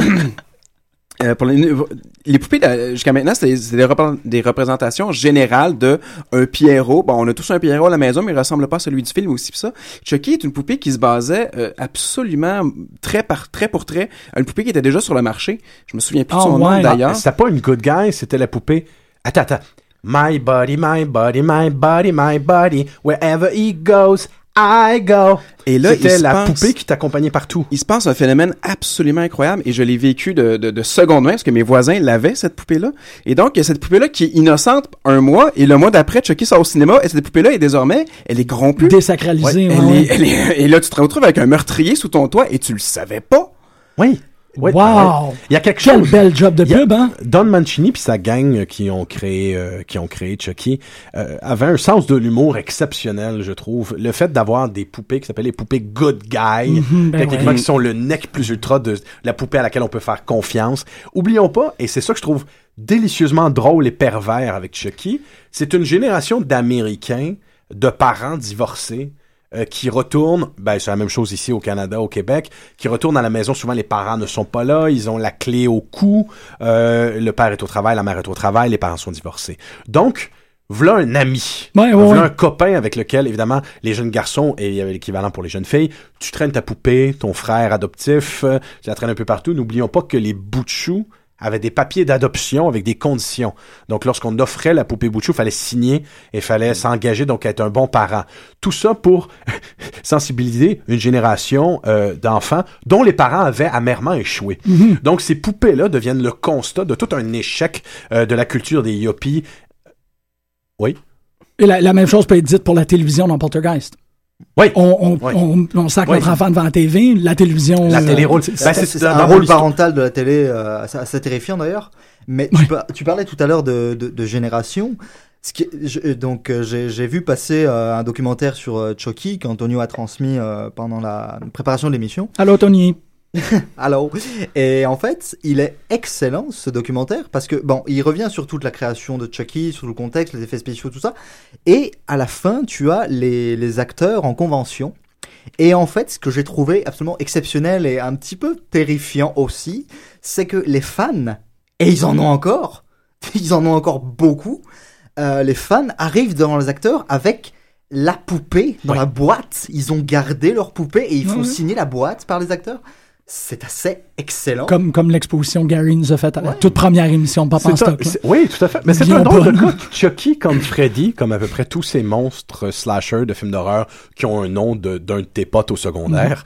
pour les poupées jusqu'à maintenant, c'est des représentations générales de un Pierrot. Bon, on a tous un Pierrot à la maison, mais il ressemble pas à celui du film aussi. Ça, Chucky est une poupée qui se basait absolument trait pour trait à une poupée qui était déjà sur le marché. Je me souviens plus de son nom d'ailleurs. C'était pas une good guy, c'était la poupée. Attends. My body, my body, my body, my body. Wherever he goes, I go. Et là, c'était la poupée qui t'accompagnait partout. Il se passe un phénomène absolument incroyable et je l'ai vécu de seconde main parce que mes voisins l'avaient, cette poupée-là. Et donc, il y a cette poupée-là qui est innocente un mois et le mois d'après, Chucky sort au cinéma et cette poupée-là est désormais, elle est corrompue. Désacralisée. Et là, tu te retrouves avec un meurtrier sous ton toit et tu le savais pas. Oui. Ouais, wow! Il y a quelque Quel chose. bel job de pub, hein? Don Mancini puis sa gang qui ont créé Chucky avaient un sens de l'humour exceptionnel, je trouve. Le fait d'avoir des poupées qui s'appellent les poupées good guy, techniquement qui sont le nec plus ultra de la poupée à laquelle on peut faire confiance. Oublions pas, et c'est ça que je trouve délicieusement drôle et pervers avec Chucky, c'est une génération d'Américains, de parents divorcés, qui retournent, c'est la même chose ici au Canada, au Québec, qui retournent à la maison, souvent les parents ne sont pas là, ils ont la clé au cou, le père est au travail, la mère est au travail, les parents sont divorcés. Donc, v'là un ami, v'là un copain avec lequel, évidemment, les jeunes garçons, et il y avait l'équivalent pour les jeunes filles, tu traînes ta poupée, ton frère adoptif, tu la traînes un peu partout. N'oublions pas que les bouts de chou avaient des papiers d'adoption avec des conditions. Donc, lorsqu'on offrait la poupée bout de chou, il fallait signer et il fallait s'engager, donc être un bon parent. Tout ça pour sensibiliser une génération d'enfants dont les parents avaient amèrement échoué. Mm-hmm. Donc, ces poupées-là deviennent le constat de tout un échec de la culture des yuppies. Oui? Et la même chose peut être dite pour la télévision dans Poltergeist. Oui. On sacre notre enfant devant la TV, la télévision. La télé rôle. C'est un rôle parental de la télé assez terrifiant d'ailleurs. Mais tu parlais tout à l'heure de génération. J'ai vu passer un documentaire sur Chucky qu'Antonio a transmis pendant la préparation de l'émission. Allô, Tony. Allô. Et en fait, il est excellent ce documentaire parce que il revient sur toute la création de Chucky, sur le contexte, les effets spéciaux, tout ça. Et à la fin, tu as les acteurs en convention. Et en fait, ce que j'ai trouvé absolument exceptionnel et un petit peu terrifiant aussi, c'est que les fans, et ils en ont encore beaucoup, les fans arrivent devant les acteurs avec la poupée dans la boîte. Ils ont gardé leur poupée et ils font signer la boîte par les acteurs. C'est assez excellent. Comme l'exposition Gary nous a faite à la toute première émission de Papa en Stock. Oui, tout à fait. Mais c'est un drôle de cas. Chucky, comme Freddy, comme à peu près tous ces monstres slashers de films d'horreur qui ont un nom d'un de tes potes au secondaire,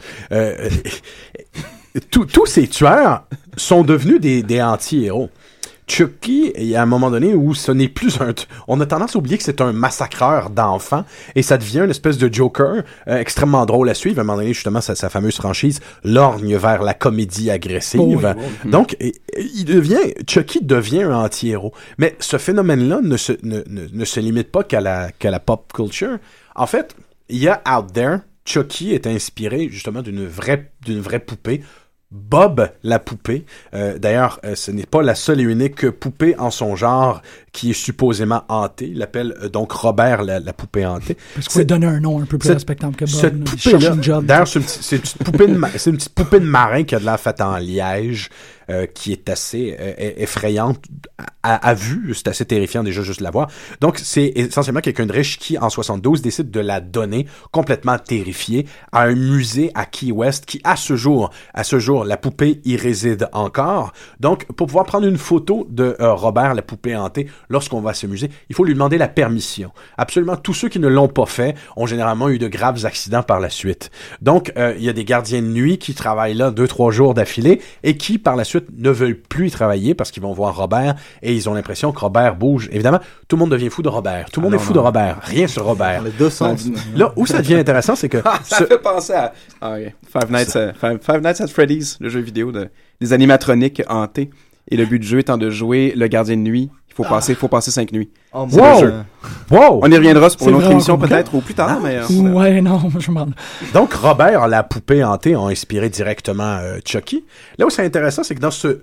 tous ces tueurs sont devenus des anti-héros. Chucky, il y a un moment donné où ce n'est plus on a tendance à oublier que c'est un massacreur d'enfants et ça devient une espèce de Joker extrêmement drôle à suivre. À un moment donné, justement, sa fameuse franchise lorgne vers la comédie agressive. Donc, Chucky devient un anti-héros. Mais ce phénomène-là ne se limite pas qu'à la pop culture. En fait, il y a out there, Chucky est inspiré justement d'une vraie poupée. Bob la poupée. D'ailleurs, ce n'est pas la seule et unique poupée en son genre qui est supposément hantée. Il l'appelle donc Robert la poupée hantée. Parce qu'on lui donne un nom un peu plus respectable que Bob. Cette poupée-là, d'ailleurs, c'est une petite poupée de marin qui a de l'air faite en liège, qui est assez effrayante à vue. C'est assez terrifiant déjà juste de la voir. Donc, c'est essentiellement quelqu'un de riche qui, en 72, décide de la donner complètement terrifiée à un musée à Key West qui, à ce jour, la poupée y réside encore. Donc, pour pouvoir prendre une photo de Robert, la poupée hantée, lorsqu'on va à ce musée, il faut lui demander la permission. Absolument tous ceux qui ne l'ont pas fait ont généralement eu de graves accidents par la suite. Donc, il y a des gardiens de nuit qui travaillent là 2-3 jours d'affilée et qui, par la suite, ensuite ne veulent plus y travailler parce qu'ils vont voir Robert et ils ont l'impression que Robert bouge. Évidemment, tout le monde devient fou de Robert. Tout le monde est fou de Robert. Rien sur Robert. Dans les deux sens. Là où ça devient intéressant, c'est que... Ça fait penser à Five Nights at Freddy's, le jeu vidéo des animatroniques hantés. Et le but du jeu étant de jouer le gardien de nuit. Il faut passer 5 nuits. Oh, wow! On y reviendra pour une autre émission compliqué. peut-être ou plus tard, mais... Ouais, non, je me rends. Donc, Robert, la poupée hantée, a inspiré directement Chucky. Là où c'est intéressant, c'est que dans ce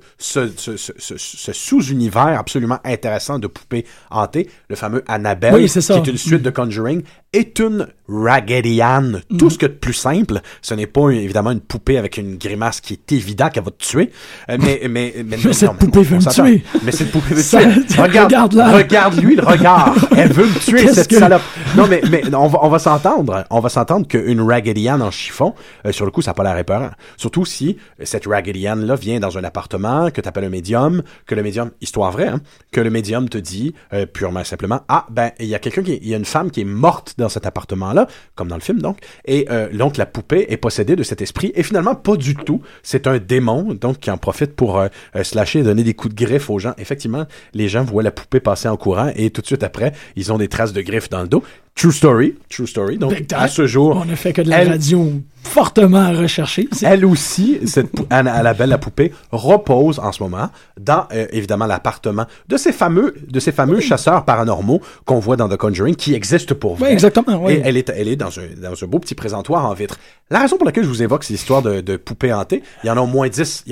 sous-univers absolument intéressant de poupées hantées, le fameux Annabelle, oui, c'est ça. qui est une suite de Conjuring, est une Raggedy Ann. Tout ce que de plus simple, ce n'est pas évidemment une poupée avec une grimace qui est évident qu'elle va te tuer. Mais cette poupée veut me tuer. Mais cette poupée veut me tuer. Regarde-la. Regarde-lui le regard. Elle veut me tuer, cette salope. Non, mais on va s'entendre. On va s'entendre qu'une Raggedy Ann en chiffon, sur le coup, ça n'a pas l'air épeurant. Surtout si cette Raggedy Ann-là vient dans un appartement, que t'appelles un médium, que le médium, histoire vraie, hein, que le médium te dit, purement simplement, il y a il y a une femme qui est morte dans cet appartement-là, comme dans le film, donc, et donc la poupée est possédée de cet esprit, et finalement, pas du tout. C'est un démon, donc, qui en profite pour slasher et donner des coups de griffe aux gens. Effectivement, les gens voient la poupée passer en courant, et tout de suite après, ils ont des traces de griffes dans le dos. True story. Donc, à ce jour... On ne fait que de la radio fortement recherchée. Elle aussi, Annabelle la poupée, repose en ce moment dans, évidemment, l'appartement de ces fameux chasseurs paranormaux qu'on voit dans The Conjuring, qui existent pour vrai. Oui, exactement. Oui. Et elle est dans un beau petit présentoir en vitre. La raison pour laquelle je vous évoque ces histoires de poupées hantées, il y en a au moins 10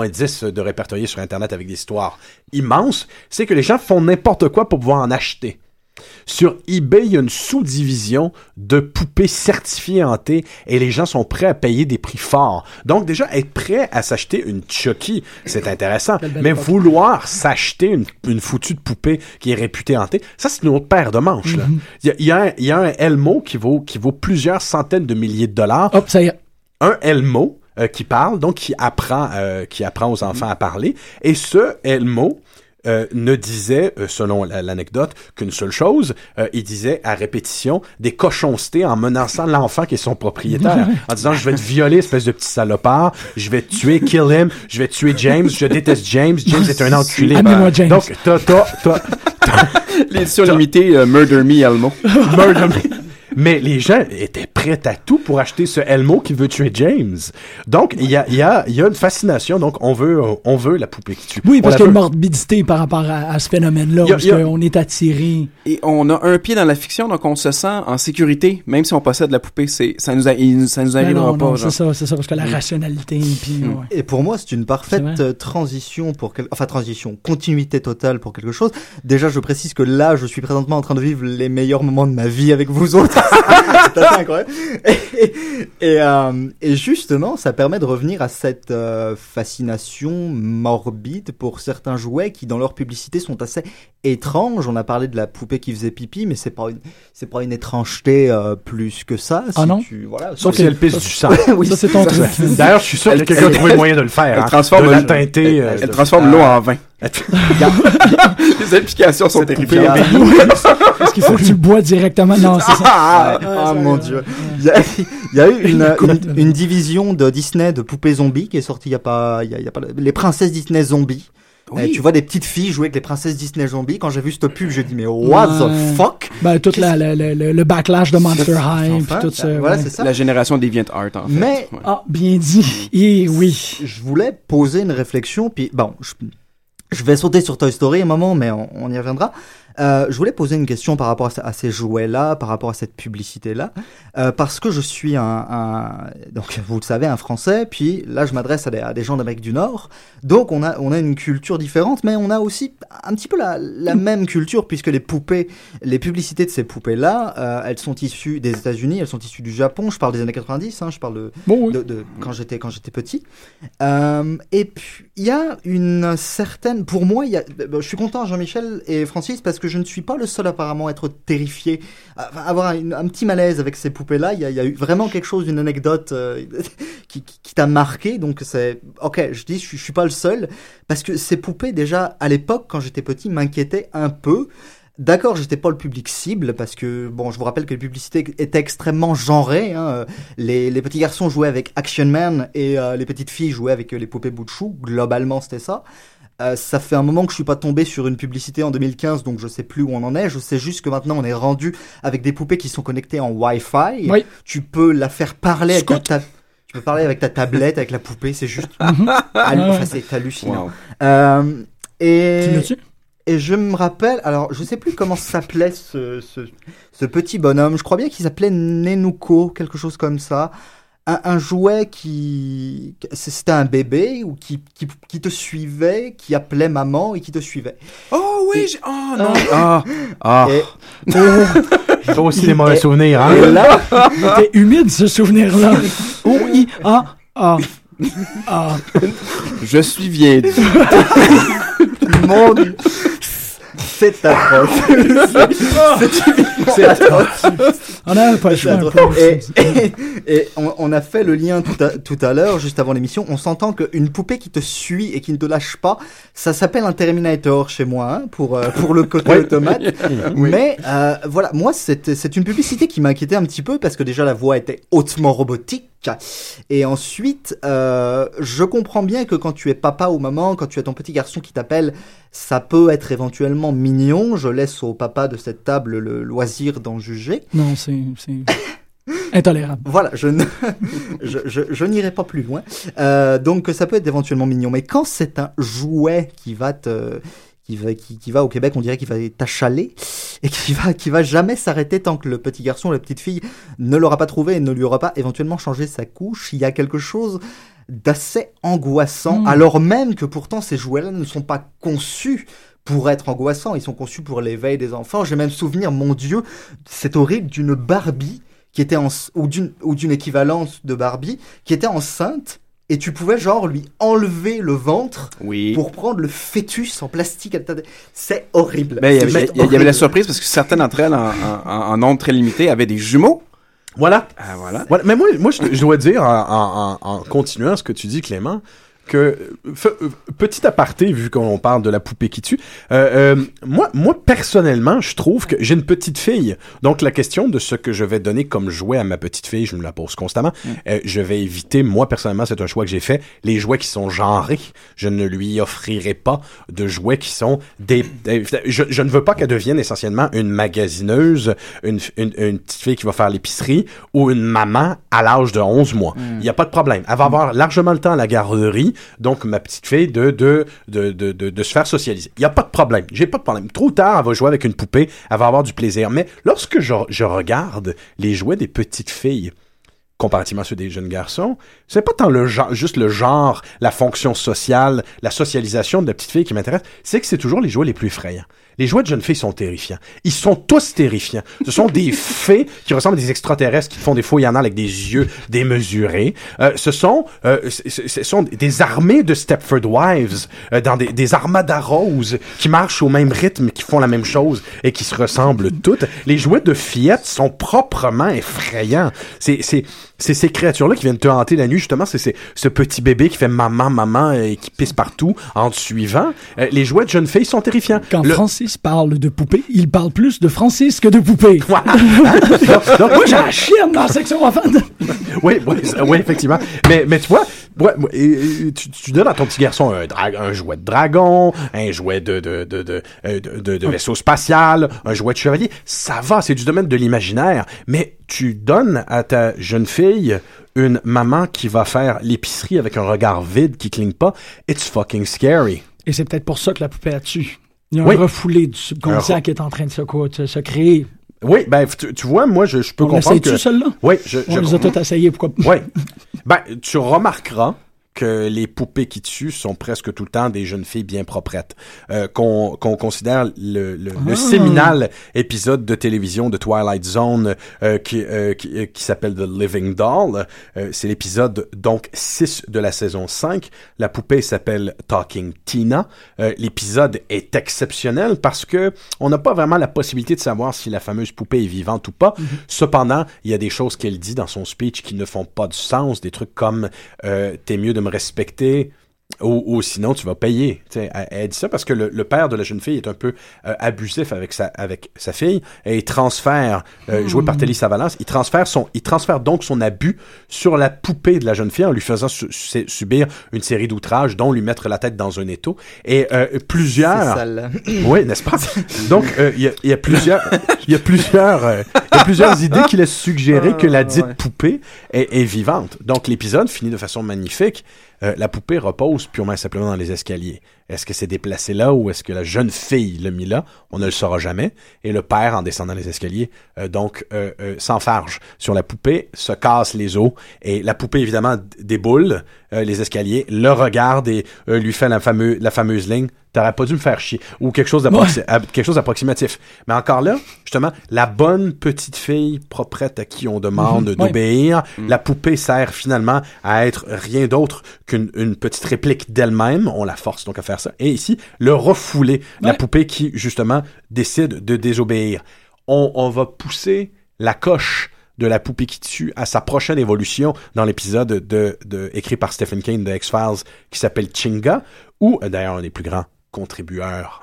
de répertoriés sur Internet avec des histoires immenses, c'est que les gens font n'importe quoi pour pouvoir en acheter. Sur eBay, il y a une sous-division de poupées certifiées hantées et les gens sont prêts à payer des prix forts. Donc déjà, être prêt à s'acheter une Chucky, c'est intéressant. Mais vouloir s'acheter une foutue de poupée qui est réputée hantée, ça c'est une autre paire de manches. Là. Il y a un Elmo qui vaut plusieurs centaines de milliers de dollars. Hop, ça y est. Un Elmo qui parle, donc qui apprend aux enfants à parler. Et ce Elmo... ne disait, selon l'anecdote, qu'une seule chose. Il disait à répétition des cochoncetés en menaçant l'enfant qui est son propriétaire. En disant, je vais te violer, espèce de petit salopard. Je vais te tuer, kill him. Je vais tuer James. Je déteste James. James est un enculé. Amenez-moi James. Donc, l'édition limitée Murder Me Elmo. Murder Me. Mais les gens étaient prêts à tout pour acheter ce Elmo qui veut tuer James. Donc, il y a une fascination. Donc, on veut la poupée qui tue. Oui, parce qu'il y a une morbidité par rapport à ce phénomène-là, parce qu'on est attiré. Et on a un pied dans la fiction, donc on se sent en sécurité, même si on possède la poupée. Ça nous arrivera pas. C'est ça, parce que la rationalité. Puis, ouais. Et pour moi, c'est une parfaite transition continuité totale pour quelque chose. Déjà, je précise que là, je suis présentement en train de vivre les meilleurs moments de ma vie avec vous autres. C'est assez incroyable. Et justement, ça permet de revenir à cette fascination morbide pour certains jouets qui, dans leur publicité, sont assez étranges. On a parlé de la poupée qui faisait pipi, mais c'est pas une étrangeté plus que ça. Ah non? Sauf si elle pisse du sang. Oui, ça c'est ton truc. D'ailleurs, je suis sûr que quelqu'un a trouvé le moyen de le faire. Elle transforme de la teinter. Elle transforme l'eau en vin. Les implications sont terrifiantes. Parce qu'il faut que tu le bois directement. Non, c'est ça. Mon Dieu. Il y a eu une division de Disney de poupées zombies qui est sortie il y a pas les princesses Disney zombies. Oui. Tu vois des petites filles jouer avec les princesses Disney zombies. Quand j'ai vu cette pub, j'ai dit mais what the fuck? Tout le backlash de Monster High puis tout ça. Voilà, c'est ça. La génération DeviantArt en fait. Mais bien dit. Et oui. Je voulais poser une réflexion puis bon, je vais sauter sur Toy Story un moment, mais on y reviendra. Je voulais poser une question par rapport à ces jouets-là, par rapport à cette publicité-là, parce que je suis donc vous le savez, un Français, puis là je m'adresse à des gens d'Amérique du Nord, donc on a une culture différente, mais on a aussi un petit peu la même culture, puisque les publicités de ces poupées-là, elles sont issues des États-Unis, elles sont issues du Japon, je parle des années 90, je parle de quand j'étais petit, et puis il y a une certaine, pour moi, je suis content Jean-Michel et Francis, parce que je ne suis pas le seul apparemment à être terrifié, avoir un petit malaise avec ces poupées-là. Il y a eu vraiment quelque chose, une anecdote qui t'a marqué. Donc c'est ok, je suis pas le seul, parce que ces poupées déjà à l'époque quand j'étais petit m'inquiétaient un peu. D'accord, j'étais pas le public cible parce que, bon, je vous rappelle que les publicités étaient extrêmement genrées. Hein. Les petits garçons jouaient avec Action Man et les petites filles jouaient avec les poupées bout de chou. Globalement, c'était ça. Ça fait un moment que je suis pas tombé sur une publicité en 2015, donc je sais plus où on en est. Je sais juste que maintenant on est rendu avec des poupées qui sont connectées en Wi-Fi. Oui. Tu peux la faire parler avec tu peux parler avec ta tablette, avec la poupée. C'est juste, c'est hallucinant. Wow. Et je me rappelle, alors je sais plus comment s'appelait ce petit bonhomme. Je crois bien qu'il s'appelait Nenuko, quelque chose comme ça. Un jouet c'était un bébé ou qui te suivait, qui appelait maman et qui te suivait. Oh oui, oh non. J'ai aussi des mauvais souvenirs, hein. Et là, C'était humide, ce souvenir-là. Je suis vieille. mon Dieu. C'est atroce. C'est atroce. On a pas le choix. Et on a fait le lien tout à l'heure, juste avant l'émission. On s'entend qu'une poupée qui te suit et qui ne te lâche pas, ça s'appelle un Terminator chez moi, hein, pour le côté automate. Mais voilà, moi c'est une publicité qui m'inquiétait un petit peu parce que déjà la voix était hautement robotique. Et ensuite, je comprends bien que quand tu es papa ou maman, quand tu as ton petit garçon qui t'appelle, ça peut être éventuellement mignon. Je laisse au papa de cette table le loisir d'en juger. Non, c'est intolérable. Voilà, je n'irai pas plus loin. Donc ça peut être éventuellement mignon, mais quand c'est un jouet qui va au Québec, on dirait qu'il va t'achaler et qui va jamais s'arrêter tant que le petit garçon ou la petite fille ne l'aura pas trouvé et ne lui aura pas éventuellement changé sa couche. Il y a quelque chose d'assez angoissant, alors même que pourtant ces jouets-là ne sont pas conçus pour être angoissants, ils sont conçus pour l'éveil des enfants. J'ai même souvenir, mon Dieu, c'est horrible, d'une Barbie qui était ou d'une équivalence de Barbie qui était enceinte. Et tu pouvais genre lui enlever le ventre pour prendre le fœtus en plastique. C'est horrible. Ben, il y avait la surprise parce que certaines d'entre elles, en nombre très limité, avaient des jumeaux. Voilà. Voilà. Mais moi je dois dire, en continuant ce que tu dis, Clément, que petit aparté, vu qu'on parle de la poupée qui tue, moi personnellement, je trouve que j'ai une petite fille, donc la question de ce que je vais donner comme jouet à ma petite fille, je me la pose constamment. Je vais éviter, moi personnellement, c'est un choix que j'ai fait, les jouets qui sont genrés. Je ne lui offrirai pas de jouets qui sont je ne veux pas qu'elle devienne essentiellement une magasineuse, une petite fille qui va faire l'épicerie ou une maman à l'âge de 11 mois. Il y a pas de problème. Elle va avoir largement le temps à la garderie. Donc, ma petite fille de se faire socialiser. Il n'y a pas de problème. J'ai pas de problème. Trop tard, elle va jouer avec une poupée. Elle va avoir du plaisir. Mais lorsque je regarde les jouets des petites filles, comparativement à ceux des jeunes garçons, c'est pas tant juste le genre, la fonction sociale, la socialisation de la petite fille qui m'intéresse, c'est que c'est toujours les jouets les plus effrayants. Les jouets de jeunes filles sont terrifiants. Ils sont tous terrifiants. Ce sont des fées qui ressemblent à des extraterrestres qui font des fouilles en l'air avec des yeux démesurés. Ce sont des armées de Stepford Wives dans des armadas roses qui marchent au même rythme, qui font la même chose et qui se ressemblent toutes. Les jouets de fillettes sont proprement effrayants. C'est ces créatures-là qui viennent te hanter la nuit, justement. C'est ce petit bébé qui fait maman et qui pisse partout en te suivant. Les jouets de jeunes filles sont terrifiants. Quand Francis parle de poupée, il parle plus de Francis que de poupée. Donc, moi, j'ai la chienne dans la section enfant. Oui, effectivement. Mais tu vois, tu donnes à ton petit garçon un jouet de dragon, un jouet de vaisseau spatial, un jouet de chevalier. Ça va, c'est du domaine de l'imaginaire. Mais tu donnes à ta jeune fille une maman qui va faire l'épicerie avec un regard vide qui cligne pas. It's fucking scary. Et c'est peut-être pour ça que la poupée a tué. Il y a un refoulé du subconscient qui est en train de se créer. Oui, ben tu vois, moi je peux comprendre que... celle-là? Oui, on les a toutes essayées, pourquoi pas? Oui. Ben, tu remarqueras que les poupées qui tuent sont presque tout le temps des jeunes filles bien proprettes. Qu'on considère le séminal épisode de télévision de Twilight Zone qui s'appelle The Living Doll. C'est l'épisode donc 6 de la saison 5. La poupée s'appelle Talking Tina. L'épisode est exceptionnel parce que on n'a pas vraiment la possibilité de savoir si la fameuse poupée est vivante ou pas. Cependant, il y a des choses qu'elle dit dans son speech qui ne font pas du sens. Des trucs comme t'es mieux de me respecter Ou sinon, tu vas payer. Elle dit ça parce que le père de la jeune fille est un peu abusif avec sa fille et il transfère, joué par Telly Savalas, il transfère donc son abus sur la poupée de la jeune fille en lui faisant subir une série d'outrages, dont lui mettre la tête dans un étau. Et plusieurs... C'est sale. Oui, n'est-ce pas? Donc, il y a plusieurs idées qui laissent suggérer que la dite poupée est vivante. Donc, l'épisode finit de façon magnifique. La poupée repose purement et simplement dans les escaliers. Est-ce que c'est déplacé là ou est-ce que la jeune fille l'a mis là? On ne le saura jamais. Et le père, en descendant les escaliers, s'enfarge sur la poupée, se casse les os. Et la poupée, évidemment, déboule les escaliers, le regarde et lui fait la fameuse ligne « T'aurais pas dû me faire chier » ou quelque chose d'approximatif. Mais encore là, justement, la bonne petite fille proprette à qui on demande d'obéir, la poupée sert finalement à être rien d'autre qu'une petite réplique d'elle-même. On la force donc à faire ça. Et ici, le refoulé, la poupée qui, justement, décide de désobéir. On va pousser la coche de la poupée qui tue à sa prochaine évolution dans l'épisode écrit par Stephen King de X-Files qui s'appelle Chinga, où, d'ailleurs, un des plus grands contributeurs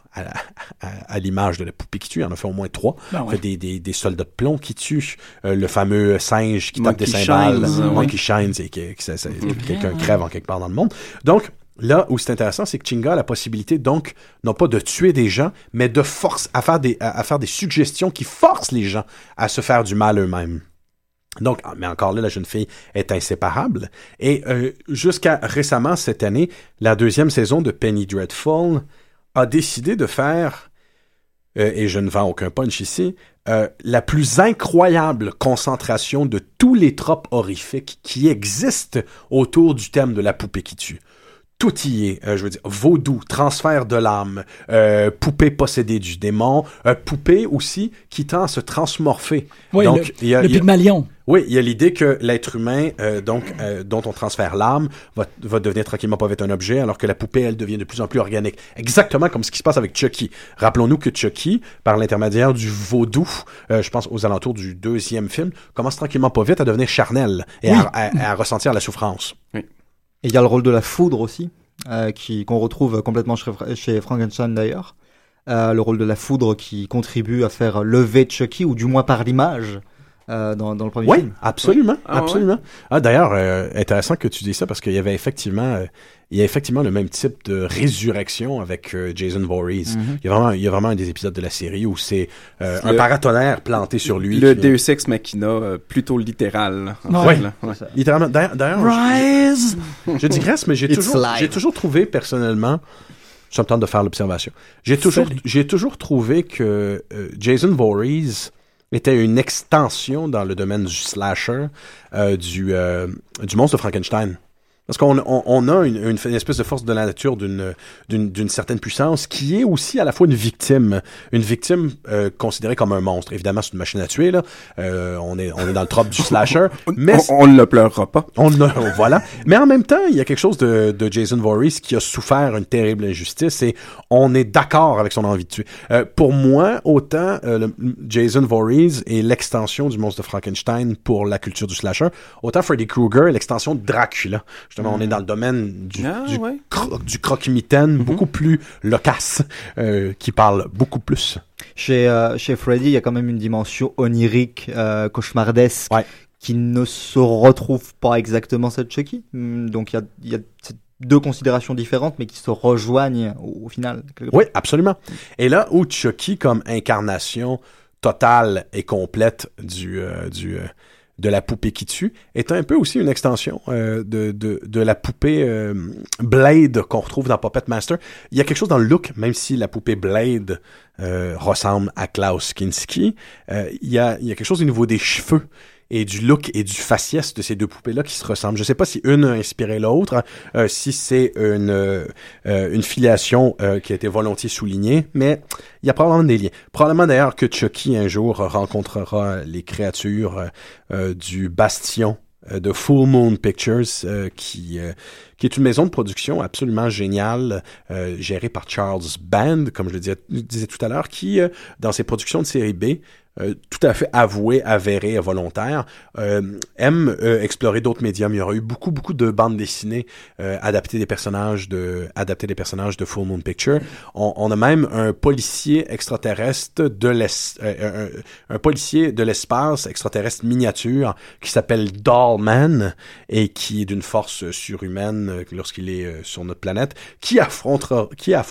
à l'image de la poupée qui tue. Il en a fait au moins 3. Il fait des soldats de plomb qui tuent, le fameux singe qui tape des cymbales, Monkey Shines, et quelqu'un crève en quelque part dans le monde. Donc, là où c'est intéressant, c'est que Chinga a la possibilité, donc, non pas de tuer des gens, mais à faire des suggestions qui forcent les gens à se faire du mal eux-mêmes. Donc, mais encore là, la jeune fille est inséparable. Et jusqu'à récemment, cette année, la 2e saison de Penny Dreadful a décidé de faire, et je ne vends aucun punch ici, la plus incroyable concentration de tous les tropes horrifiques qui existent autour du thème de la poupée qui tue. Tout y est, je veux dire, vaudou, transfert de l'âme, poupée possédée du démon, poupée aussi qui tend à se transmorpher. Oui, donc, le Pygmalion. Oui, il y a l'idée que l'être humain, dont on transfère l'âme, va devenir tranquillement pas vite un objet, alors que la poupée, elle, devient de plus en plus organique. Exactement comme ce qui se passe avec Chucky. Rappelons-nous que Chucky, par l'intermédiaire du vaudou, je pense aux alentours du 2e film, commence tranquillement pas vite à devenir charnel et à ressentir la souffrance. Oui. Et il y a le rôle de la foudre aussi, qu'on retrouve complètement chez Frankenstein d'ailleurs. Le rôle de la foudre qui contribue à faire lever Chucky, ou du moins par l'image, dans le premier film. Absolument, absolument. Ouais. Ah, d'ailleurs, intéressant que tu dis ça, parce qu'il y avait effectivement le même type de résurrection avec Jason Voorhees. Mm-hmm. Il y a vraiment un des épisodes de la série où c'est un paratonnerre planté sur lui. Le Deus Ex Machina, plutôt littéral. Oui, littéralement. D'ailleurs, Rise! Je digresse, mais j'ai toujours trouvé, personnellement, ça me tente de faire l'observation, j'ai toujours trouvé que Jason Voorhees était une extension dans le domaine du slasher du monstre de Frankenstein. Parce qu'on a une espèce de force de la nature d'une certaine puissance qui est aussi à la fois une victime considérée comme un monstre. Évidemment, c'est une machine à tuer là. On est dans le trope du slasher, mais on ne le pleurera pas. Voilà. Mais en même temps, il y a quelque chose de Jason Voorhees qui a souffert une terrible injustice et on est d'accord avec son envie de tuer. Pour moi, autant Jason Voorhees est l'extension du monstre de Frankenstein pour la culture du slasher, autant Freddy Krueger est l'extension de Dracula. Justement, on est dans le domaine du croque-mitaine, beaucoup plus loquace, qui parle beaucoup plus. Chez Freddy, il y a quand même une dimension onirique, cauchemardesque, qui ne se retrouve pas exactement cette Chucky. Donc il y a deux considérations différentes, mais qui se rejoignent au final. Oui, absolument. Et là où Chucky, comme incarnation totale et complète de la poupée qui tue, est un peu aussi une extension de la poupée Blade qu'on retrouve dans Puppet Master. Il y a quelque chose dans le look, même si la poupée Blade ressemble à Klaus Kinski, il y a quelque chose au niveau des cheveux et du look et du faciès de ces deux poupées-là qui se ressemblent. Je sais pas si une a inspiré l'autre, si c'est une filiation qui a été volontiers soulignée, mais il y a probablement des liens. Probablement d'ailleurs que Chucky un jour rencontrera les créatures du bastion de Full Moon Pictures qui qui est une maison de production absolument géniale, gérée par Charles Band, comme je le disais tout à l'heure, qui, dans ses productions de série B, tout à fait avéré, volontaire, aime explorer d'autres médiums. Il y aura eu beaucoup de bandes dessinées adapter des personnages de Full Moon Picture. On a même un policier extraterrestre un policier de l'espace extraterrestre miniature qui s'appelle Dollman et qui est d'une force surhumaine lorsqu'il est sur notre planète, qui affrontera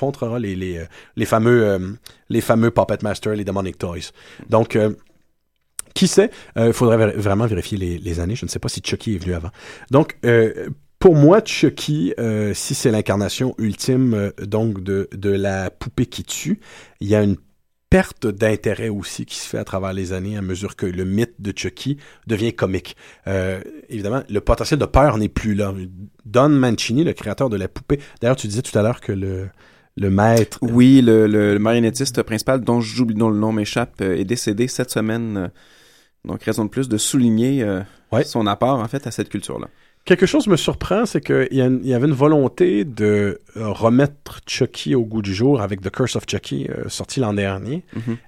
les fameux Puppet Master, les Demonic Toys. Donc, qui sait? Faudrait vraiment vérifier les années. Je ne sais pas si Chucky est venu avant. Donc, pour moi, Chucky, si c'est l'incarnation ultime donc de la poupée qui tue, il y a une perte d'intérêt aussi qui se fait à travers les années à mesure que le mythe de Chucky devient comique. Évidemment, le potentiel de peur n'est plus là. Don Mancini, le créateur de la poupée. D'ailleurs, tu disais tout à l'heure que le maître... Oui, le marionnettiste principal, dont le nom m'échappe, est décédé cette semaine. Donc, raison de plus de souligner son apport, en fait, à cette culture-là. Quelque chose me surprend, c'est qu'il y avait une volonté de remettre Chucky au goût du jour avec The Curse of Chucky, sorti l'an dernier,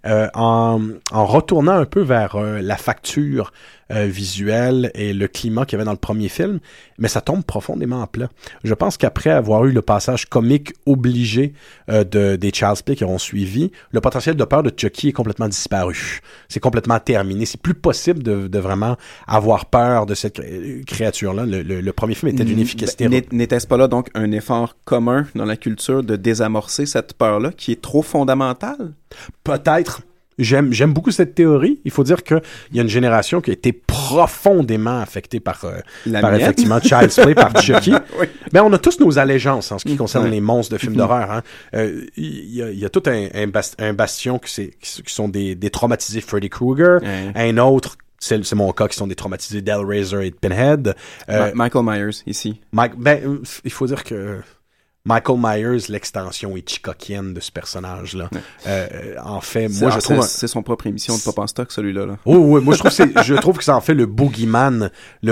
en retournant un peu vers la facture visuelle et le climat qu'il y avait dans le premier film, mais ça tombe profondément à plat. Je pense qu'après avoir eu le passage comique obligé des Child's Play qui auront suivi, le potentiel de peur de Chucky est complètement disparu. C'est complètement terminé. C'est plus possible de vraiment avoir peur de cette créature-là. Le premier film était d'une efficacité... N'était-ce pas là donc un effort commun dans la culture de désamorcer cette peur-là qui est trop fondamentale? Peut-être. J'aime beaucoup cette théorie. Il faut dire qu'il y a une génération qui a été profondément affectée par effectivement Child's Play, par Chucky. Oui. Mais on a tous nos allégeances en ce qui concerne les monstres de films d'horreur. Hein. Il y a tout un bastion qui sont des traumatisés Freddy Krueger, un autre... C'est mon cas qui sont des traumatisés d'Hellraiser et de Pinhead. Michael Myers, ici. Il faut dire que Michael Myers, l'extension Hitchcockienne de ce personnage-là. En fait, moi, je trouve... C'est son propre émission de Pop en Stock, celui-là. Là. Oui, moi, je trouve que ça en fait le boogeyman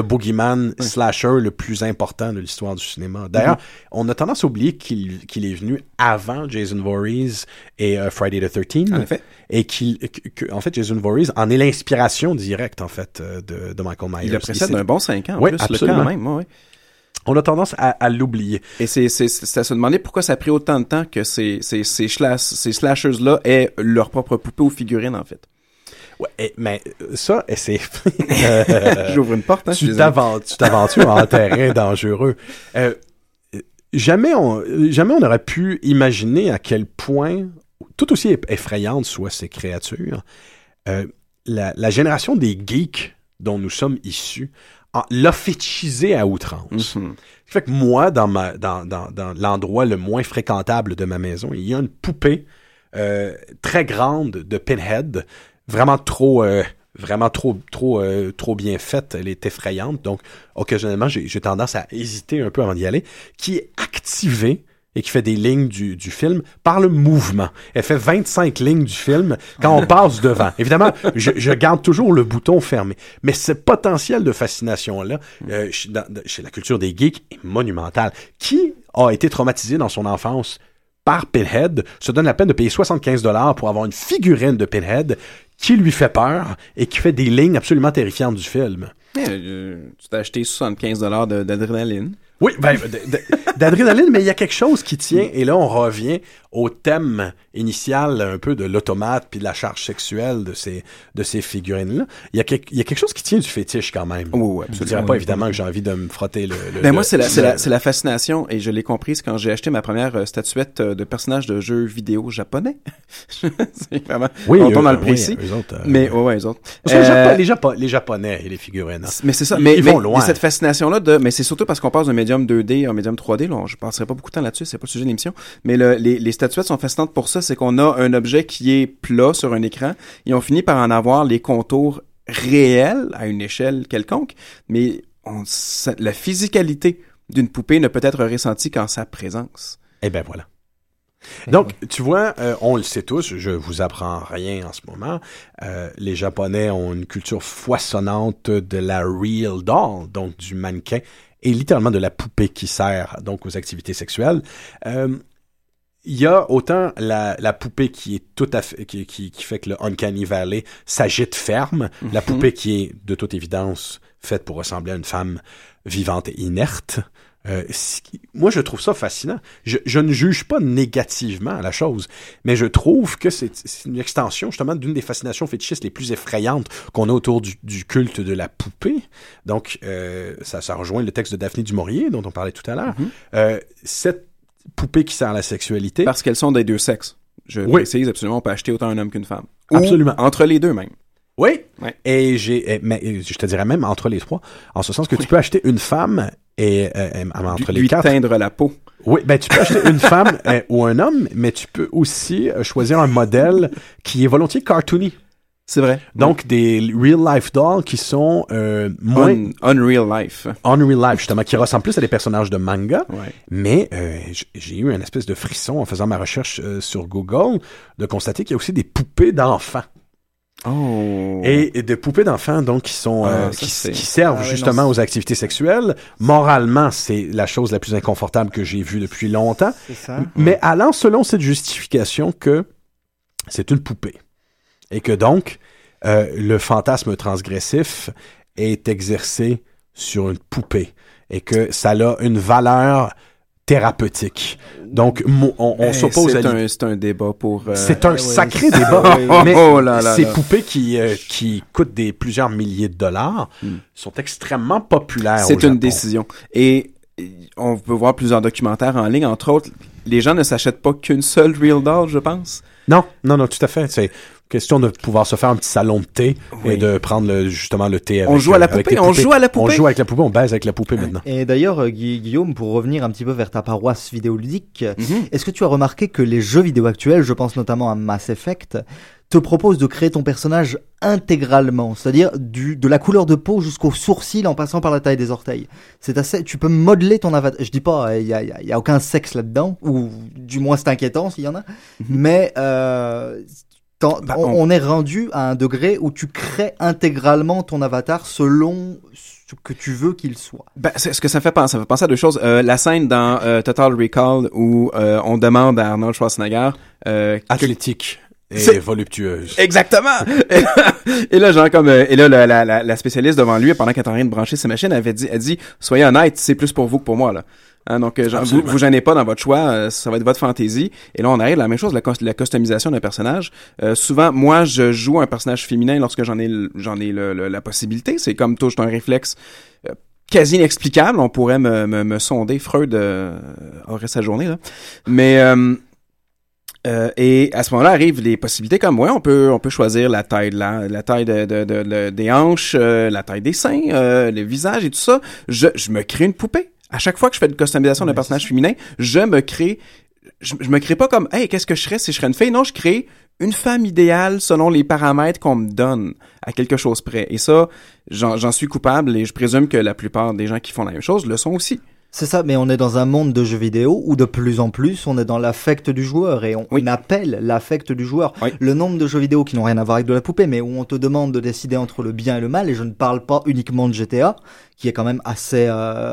slasher le plus important de l'histoire du cinéma. D'ailleurs, on a tendance à oublier qu'il est venu avant Jason Voorhees et Friday the 13th. En effet. Et en fait, Jason Voorhees en est l'inspiration directe, en fait, de Michael Myers. Il le précède d'un bon 5 ans, en oui, plus, absolument. Quand même. Oui. On a tendance à l'oublier. Et c'est à se demander pourquoi ça a pris autant de temps que ces slashers-là aient leur propre poupée ou figurine, en fait. Ouais, mais ça, c'est... J'ouvre une porte, hein, tu t'aventures en terrain dangereux. Jamais on aurait pu imaginer à quel point, tout aussi effrayantes soient ces créatures, la génération des geeks dont nous sommes issus l'a fétichisé à outrance. Mm-hmm. Fait que moi, dans l'endroit le moins fréquentable de ma maison, il y a une poupée très grande de Pinhead, vraiment trop bien faite. Elle est effrayante. Donc, occasionnellement, j'ai tendance à hésiter un peu avant d'y aller, qui est activée et qui fait des lignes du film par le mouvement. Elle fait 25 lignes du film quand on passe devant. Évidemment, je garde toujours le bouton fermé. Mais ce potentiel de fascination-là, chez la culture des geeks, est monumental. Qui a été traumatisé dans son enfance par Pinhead se donne la peine de payer 75$ pour avoir une figurine de Pinhead qui lui fait peur et qui fait des lignes absolument terrifiantes du film. Tu t'as acheté 75$ d'adrénaline. Oui, d'adrénaline, mais il y a quelque chose qui tient, et là on revient au thème initial un peu de l'automate puis de la charge sexuelle de ces figurines-là. Il y a quelque chose qui tient du fétiche quand même. Oui, je ne dirais pas évidemment que j'ai envie de me frotter moi, c'est la fascination, et je l'ai comprise quand j'ai acheté ma première statuette de personnage de jeu vidéo japonais. C'est vraiment... Oui, on tombe dans le précis. Eux autres, mais eux autres. Les Japonais et les figurines. Hein. Mais c'est ça. Ils vont loin. Cette fascination-là mais c'est surtout parce qu'on passe d'un médium 2D à un médium 3D. Là, je passerai pas beaucoup de temps là-dessus, c'est pas le sujet de l'émission. Mais les statuettes sont fascinantes pour ça, c'est qu'on a un objet qui est plat sur un écran et on finit par en avoir les contours réels à une échelle quelconque, mais la physicalité d'une poupée ne peut être ressentie qu'en sa présence. Eh ben voilà. Donc, tu vois, on le sait tous, je vous apprends rien en ce moment, les Japonais ont une culture foisonnante de la real doll, donc du mannequin est littéralement de la poupée qui sert donc aux activités sexuelles. Il y a autant la poupée qui est tout à fait, qui fait que le Uncanny Valley s'agite ferme, la poupée qui est de toute évidence faite pour ressembler à une femme vivante et inerte. Moi, je trouve ça fascinant. Je ne juge pas négativement la chose, mais je trouve que c'est une extension justement d'une des fascinations fétichistes les plus effrayantes qu'on a autour du culte de la poupée. Donc, ça rejoint le texte de Daphné du Maurier dont on parlait tout à l'heure. Cette poupée qui sert à la sexualité. Parce qu'elles sont des deux sexes. Je précise absolument, on peut acheter autant un homme qu'une femme. Absolument. Ou entre les deux même. Oui. Ouais. Et je te dirais même entre les trois, en ce sens que tu peux acheter une femme et entre les quatre. Lui teindre la peau. Oui, ben tu peux acheter une femme ou un homme, mais tu peux aussi choisir un modèle qui est volontiers cartoony. C'est vrai. Donc, des real-life dolls qui sont moins... Unreal life. Unreal life, justement, qui ressemblent plus à des personnages de manga. Ouais. Mais j'ai eu une espèce de frisson en faisant ma recherche sur Google de constater qu'il y a aussi des poupées d'enfants. Oh. Et de poupées d'enfants, donc, qui sont qui servent justement aux activités sexuelles. Moralement, c'est la chose la plus inconfortable que j'ai vue depuis longtemps. C'est ça. Mais allant selon cette justification que c'est une poupée. Et que donc, le fantasme transgressif est exercé sur une poupée. Et que ça a une valeur thérapeutique. Donc, on s'oppose à... C'est un débat pour... C'est un sacré débat. Mais ces poupées qui coûtent plusieurs milliers de dollars sont extrêmement populaires au Japon. C'est une décision. Et on peut voir plusieurs documentaires en ligne. Entre autres, les gens ne s'achètent pas qu'une seule Real Doll, je pense. Non, tout à fait. C'est question de pouvoir se faire un petit salon de thé et de prendre justement le thé avec... On joue à la poupée, on joue avec la poupée, on baise avec la poupée maintenant. Et d'ailleurs, Guillaume, pour revenir un petit peu vers ta paroisse vidéoludique, est-ce que tu as remarqué que les jeux vidéo actuels, je pense notamment à Mass Effect, te proposent de créer ton personnage intégralement, c'est-à-dire de la couleur de peau jusqu'aux sourcils en passant par la taille des orteils. C'est assez, tu peux modeler ton avatar. Je dis pas, il y a aucun sexe là-dedans, ou du moins c'est inquiétant s'il y en a, mais on est rendu à un degré où tu crées intégralement ton avatar selon ce que tu veux qu'il soit. C'est ce que ça fait penser à deux choses. La scène dans Total Recall où on demande à Arnold Schwarzenegger athlétique et voluptueuse. Exactement. Et là, genre comme et là la spécialiste devant lui, pendant qu'elle est en train de brancher ses machines, elle dit soyez honnête, c'est plus pour vous que pour moi là. Hein, donc, vous gênez pas dans votre choix, ça va être votre fantaisie. Et là, on arrive à la même chose, la customisation d'un personnage. Souvent, moi, je joue un personnage féminin lorsque j'en ai la possibilité. C'est comme toujours un réflexe quasi inexplicable. On pourrait me sonder. Freud aurait sa journée là. Mais et à ce moment-là arrivent les possibilités comme on peut choisir la taille des hanches, la taille des seins, le visage et tout ça. Je me crée une poupée. À chaque fois que je fais une customisation d'un personnage féminin, je me crée pas comme hey, qu'est-ce que je serais si je serais une fille? Non, je crée une femme idéale selon les paramètres qu'on me donne à quelque chose près. Et ça, j'en suis coupable et je présume que la plupart des gens qui font la même chose le sont aussi. C'est ça, mais on est dans un monde de jeux vidéo où de plus en plus on est dans l'affect du joueur et on appelle l'affect du joueur. Oui. Le nombre de jeux vidéo qui n'ont rien à voir avec de la poupée, mais où on te demande de décider entre le bien et le mal, et je ne parle pas uniquement de GTA, qui est quand même assez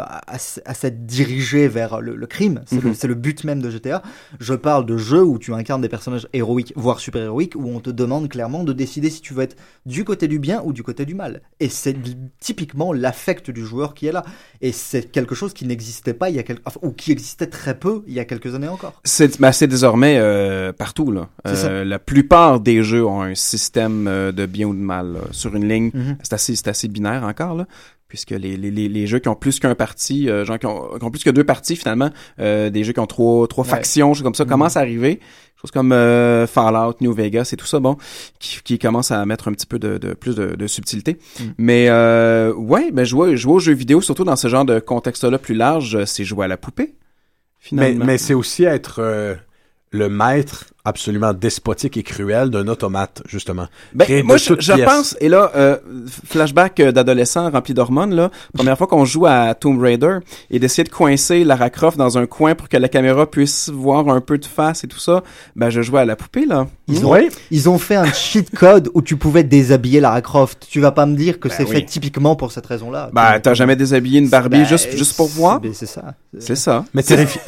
dirigé vers le crime. C'est le but même de GTA. Je parle de jeux où tu incarnes des personnages héroïques, voire super-héroïques, où on te demande clairement de décider si tu veux être du côté du bien ou du côté du mal. Et c'est typiquement l'affect du joueur qui est là. Et c'est quelque chose qui n'existait pas ou qui existait très peu il y a quelques années encore. C'est désormais partout là. La plupart des jeux ont un système de bien ou de mal là. Sur une ligne. C'est assez binaire encore là. Puisque les jeux qui ont plus qu'un parti, genre qui ont plus que deux parties finalement, des jeux qui ont trois factions, choses comme ça, commencent à arriver. Choses comme Fallout, New Vegas et tout ça, bon, qui commencent à mettre un petit peu plus de subtilité. Mais jouer aux jeux vidéo, surtout dans ce genre de contexte-là plus large, c'est jouer à la poupée, finalement. Mais c'est aussi être le maître absolument despotique et cruel d'un automate, justement. Moi, je pense, et là, flashback d'adolescent rempli d'hormones, là, première fois qu'on joue à Tomb Raider, et d'essayer de coincer Lara Croft dans un coin pour que la caméra puisse voir un peu de face et tout ça, je jouais à la poupée, là. Ils ont fait un cheat code où tu pouvais déshabiller Lara Croft. Tu vas pas me dire que c'est fait typiquement pour cette raison-là. T'as jamais déshabillé une Barbie juste pour voir? C'est ça. C'est ça. Mais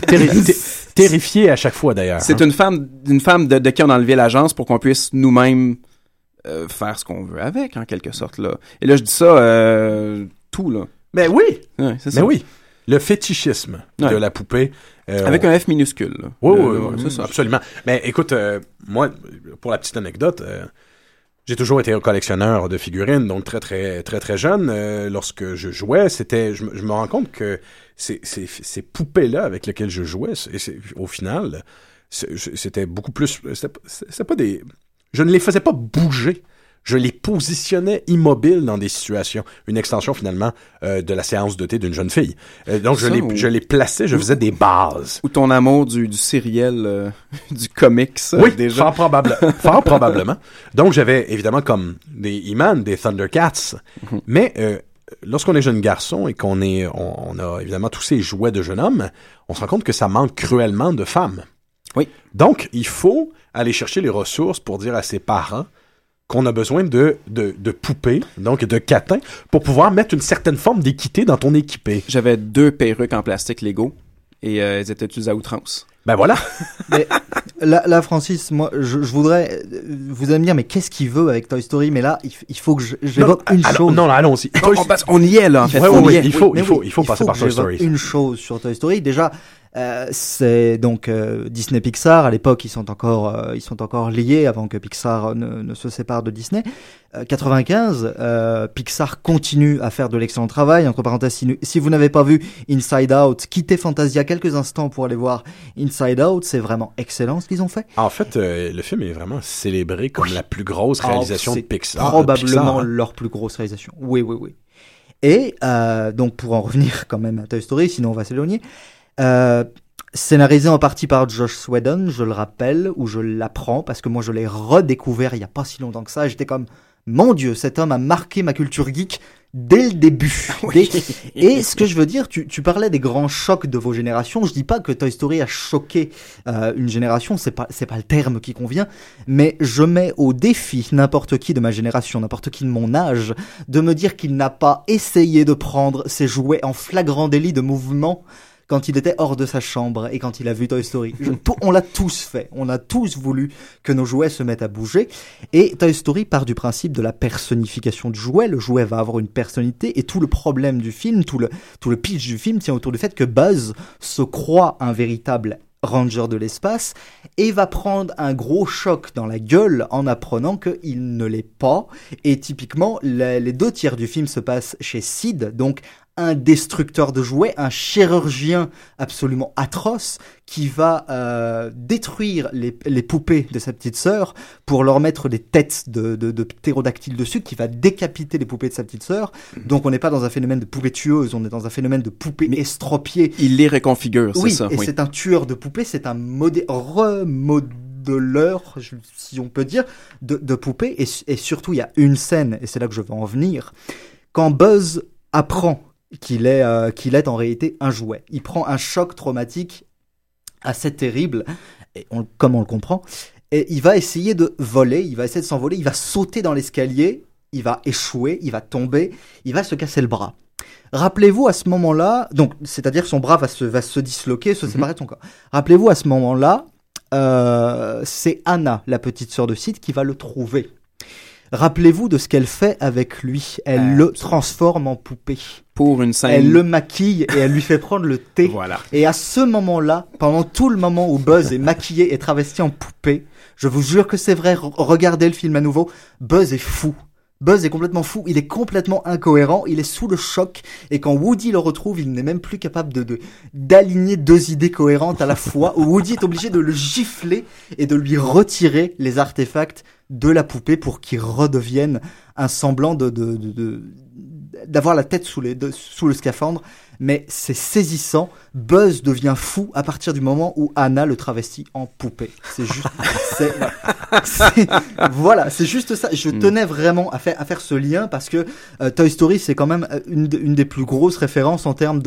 terrifié à chaque fois, d'ailleurs. C'est une femme de qui on a enlevé l'agence pour qu'on puisse nous-mêmes faire ce qu'on veut avec, en quelque sorte, là. Et là, je dis ça, tout, là. Mais oui! Ouais, c'est ça. Mais oui! Le fétichisme de la poupée. Avec un F minuscule, là. Oui, c'est ça. Absolument. Mais écoute, moi, pour la petite anecdote, j'ai toujours été un collectionneur de figurines, donc très, très, très, très jeune. Lorsque je jouais, je me rends compte que ces poupées-là avec lesquelles je jouais, au final, c'était beaucoup plus... C'était pas des... Je ne les faisais pas bouger. Je les positionnais immobiles dans des situations. Une extension, finalement, de la séance de thé d'une jeune fille. Donc, je les plaçais, je faisais des bases. Ou ton amour du sériel, du comics. Oui, déjà. fort probablement. Donc, j'avais évidemment comme des He-Man, des Thundercats. Mm-hmm. Mais lorsqu'on est jeune garçon et on a évidemment tous ces jouets de jeune homme, on se rend compte que ça manque cruellement de femmes. Oui. Donc, il faut aller chercher les ressources pour dire à ses parents qu'on a besoin de poupées, donc de catins, pour pouvoir mettre une certaine forme d'équité dans ton équipé. J'avais 2 perruques en plastique Lego et elles étaient utilisées à outrance. Ben voilà. Mais là, Francis, moi, je voudrais... Vous allez me dire, mais qu'est-ce qu'il veut avec Toy Story? Mais là, il faut que j'évoque une chose. Non, allons-y. On y est, là, en fait. Il faut passer par Toy Story. Une chose sur Toy Story. Déjà, c'est donc Disney Pixar. À l'époque, ils sont encore liés avant que Pixar ne se sépare de Disney. 95, Pixar continue à faire de l'excellent travail. Entre parenthèses, si vous n'avez pas vu Inside Out, quittez Fantasia quelques instants pour aller voir Inside Out. C'est vraiment excellent ce qu'ils ont fait. En fait, le film est vraiment célébré comme la plus grosse réalisation de Pixar. Probablement leur plus grosse réalisation. Oui. Et donc pour en revenir quand même à Toy Story, sinon on va s'éloigner. Scénarisé en partie par Joss Whedon, je le rappelle, ou je l'apprends, parce que moi je l'ai redécouvert il y a pas si longtemps que ça, et j'étais comme, mon Dieu, cet homme a marqué ma culture geek dès le début. Oui. Et ce que je veux dire, tu parlais des grands chocs de vos générations, je dis pas que Toy Story a choqué une génération, c'est pas le terme qui convient, mais je mets au défi n'importe qui de ma génération, n'importe qui de mon âge, de me dire qu'il n'a pas essayé de prendre ses jouets en flagrant délit de mouvement quand il était hors de sa chambre et quand il a vu Toy Story. On l'a tous fait. On a tous voulu que nos jouets se mettent à bouger. Et Toy Story part du principe de la personnification du jouet. Le jouet va avoir une personnalité et tout le problème du film, tout le pitch du film tient autour du fait que Buzz se croit un véritable ranger de l'espace et va prendre un gros choc dans la gueule en apprenant qu'il ne l'est pas. Et typiquement, les 2 tiers du film se passent chez Sid, donc un destructeur de jouets, un chirurgien absolument atroce qui va détruire les poupées de sa petite sœur pour leur mettre des têtes de ptérodactyles dessus, qui va décapiter les poupées de sa petite sœur. Donc on n'est pas dans un phénomène de poupées tueuses, on est dans un phénomène de poupées estropiées. Il les reconfigure, oui, c'est ça. Et c'est un tueur de poupées, c'est un remodeleur, si on peut dire, de poupées. Et surtout, il y a une scène, et c'est là que je veux en venir, quand Buzz apprend qu'il est en réalité un jouet. Il prend un choc traumatique assez terrible, et comme on le comprend, et il va essayer de voler, il va essayer de s'envoler, il va sauter dans l'escalier, il va échouer, il va tomber, il va se casser le bras. Rappelez-vous à ce moment-là, donc c'est-à-dire que son bras va se disloquer, se séparer de son corps. Rappelez-vous à ce moment-là, c'est Anna, la petite sœur de Sid, qui va le trouver. Rappelez-vous de ce qu'elle fait avec lui. Elle le transforme en poupée. Pour une scène. Elle le maquille et elle lui fait prendre le thé. Voilà. Et à ce moment-là, pendant tout le moment où Buzz est maquillé et travesti en poupée, je vous jure que c'est vrai, regardez le film à nouveau, Buzz est fou. Buzz est complètement fou, il est complètement incohérent, il est sous le choc, et quand Woody le retrouve, il n'est même plus capable d'aligner 2 idées cohérentes à la fois, où Woody est obligé de le gifler et de lui retirer les artefacts de la poupée pour qu'il redevienne un semblant d'avoir la tête sous le scaphandre, mais c'est saisissant. Buzz devient fou à partir du moment où Anna le travestit en poupée. C'est juste, voilà, c'est juste ça. Je tenais vraiment à faire ce lien parce que Toy Story, c'est quand même une des plus grosses références en termes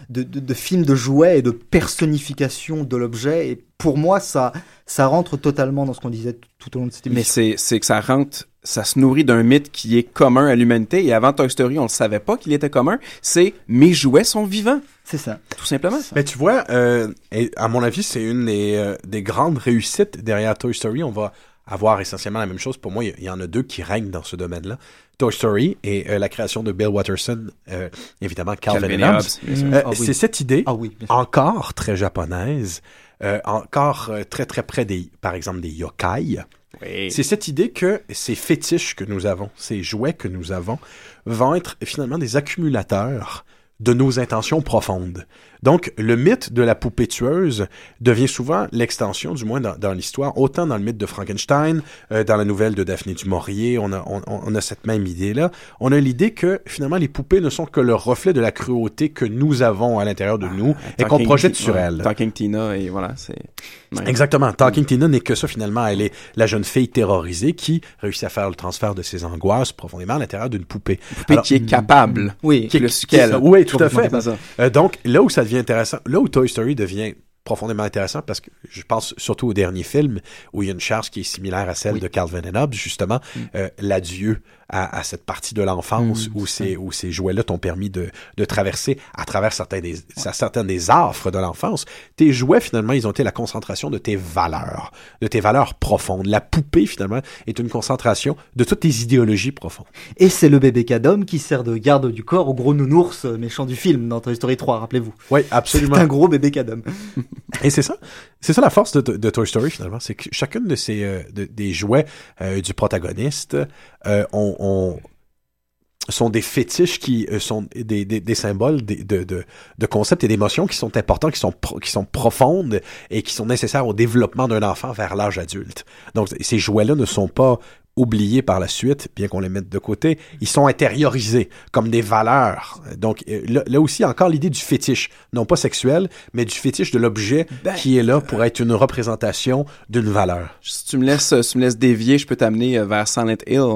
de films de jouets et de personnification de l'objet. Et pour moi, ça rentre totalement dans ce qu'on disait tout au long de cette émission. Mais c'est que ça se nourrit d'un mythe qui est commun à l'humanité. Et avant Toy Story, on ne savait pas qu'il était commun. C'est mes jouets sont vivants. C'est ça. Tout simplement. Mais tu vois, et à mon avis, c'est une des grandes réussites derrière Toy Story. On va avoir essentiellement la même chose. Pour moi, il y en a deux qui règnent dans ce domaine-là. Toy Story et la création de Bill Watterson, évidemment Calvin et Hobbes. C'est cette idée, encore très japonaise, encore très très près par exemple des yokai. Oui. C'est cette idée que ces fétiches que nous avons, ces jouets que nous avons, vont être finalement des accumulateurs de nos intentions profondes. Donc, le mythe de la poupée tueuse devient souvent l'extension, du moins dans l'histoire, autant dans le mythe de Frankenstein, dans la nouvelle de Daphné du Maurier, on a cette même idée-là. On a l'idée que, finalement, les poupées ne sont que le reflet de la cruauté que nous avons à l'intérieur de nous et qu'on projette sur elles. Talking Tina, et voilà, c'est... Ouais. Exactement. Talking Tina n'est que ça, finalement. Elle est la jeune fille terrorisée qui réussit à faire le transfert de ses angoisses profondément à l'intérieur d'une poupée. Une poupée qui est capable. Oui. Qui est plus qu'elle. Oui, tout à fait. Donc, là où ça devient intéressant, là où Toy Story devient profondément intéressant, parce que je pense surtout au dernier film, où il y a une charge qui est similaire à celle de Calvin et Hobbes, justement, l'adieu à cette partie de l'enfance où ces jouets-là t'ont permis de traverser à travers certaines des affres de l'enfance. Tes jouets, finalement, ils ont été la concentration de tes valeurs profondes. La poupée, finalement, est une concentration de toutes tes idéologies profondes. Et c'est le bébé Cadom qui sert de garde du corps au gros nounours méchant du film dans Toy Story 3, rappelez-vous. Oui, absolument. C'est un gros bébé Cadom. Et c'est ça la force de Toy Story, finalement, c'est que chacune de ces des jouets du protagoniste sont des fétiches qui sont des symboles de concepts et d'émotions qui sont importants, qui sont profondes et qui sont nécessaires au développement d'un enfant vers l'âge adulte. Donc ces jouets-là ne sont pas oubliés par la suite, bien qu'on les mette de côté, ils sont intériorisés comme des valeurs. Donc là aussi, encore l'idée du fétiche, non pas sexuel, mais du fétiche de l'objet qui est là pour être une représentation d'une valeur. Si tu me laisses dévier, je peux t'amener vers Silent Hill.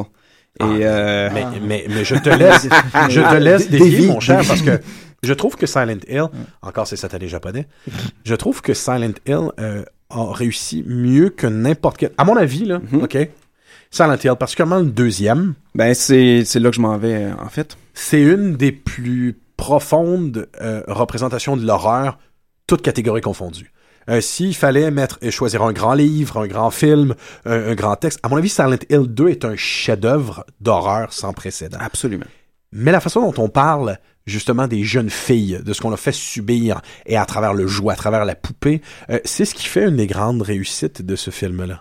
Mais je te laisse dévier, mon cher, parce que je trouve que Silent Hill, encore c'est satané japonais, je trouve que Silent Hill a réussi mieux que n'importe quel... À mon avis, là, OK? Silent Hill, particulièrement le deuxième. C'est là que je m'en vais, en fait. C'est une des plus profondes représentations de l'horreur, toutes catégories confondues. S'il fallait choisir un grand livre, un grand film, un grand texte, à mon avis, Silent Hill 2 est un chef-d'œuvre d'horreur sans précédent. Absolument. Mais la façon dont on parle, justement, des jeunes filles, de ce qu'on a fait subir, et à travers le jouet, à travers la poupée, c'est ce qui fait une des grandes réussites de ce film-là.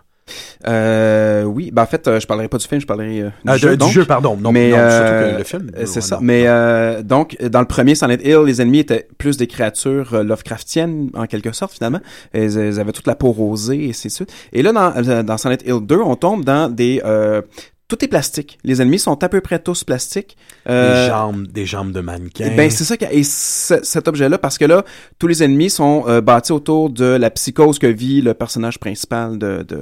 Oui, en fait, je parlerai pas du film, je parlerai du jeu, pardon. Non, mais surtout que le film. C'est ça. Mais donc, dans le premier Silent Hill, les ennemis étaient plus des créatures Lovecraftiennes, en quelque sorte, finalement. Ils avaient toute la peau rosée, et c'est ça. Et là, dans Silent Hill 2, on tombe dans des... tout est plastique. Les ennemis sont à peu près tous plastiques. Des jambes de mannequin. C'est ça. Et cet objet-là, parce que là, tous les ennemis sont bâtis autour de la psychose que vit le personnage principal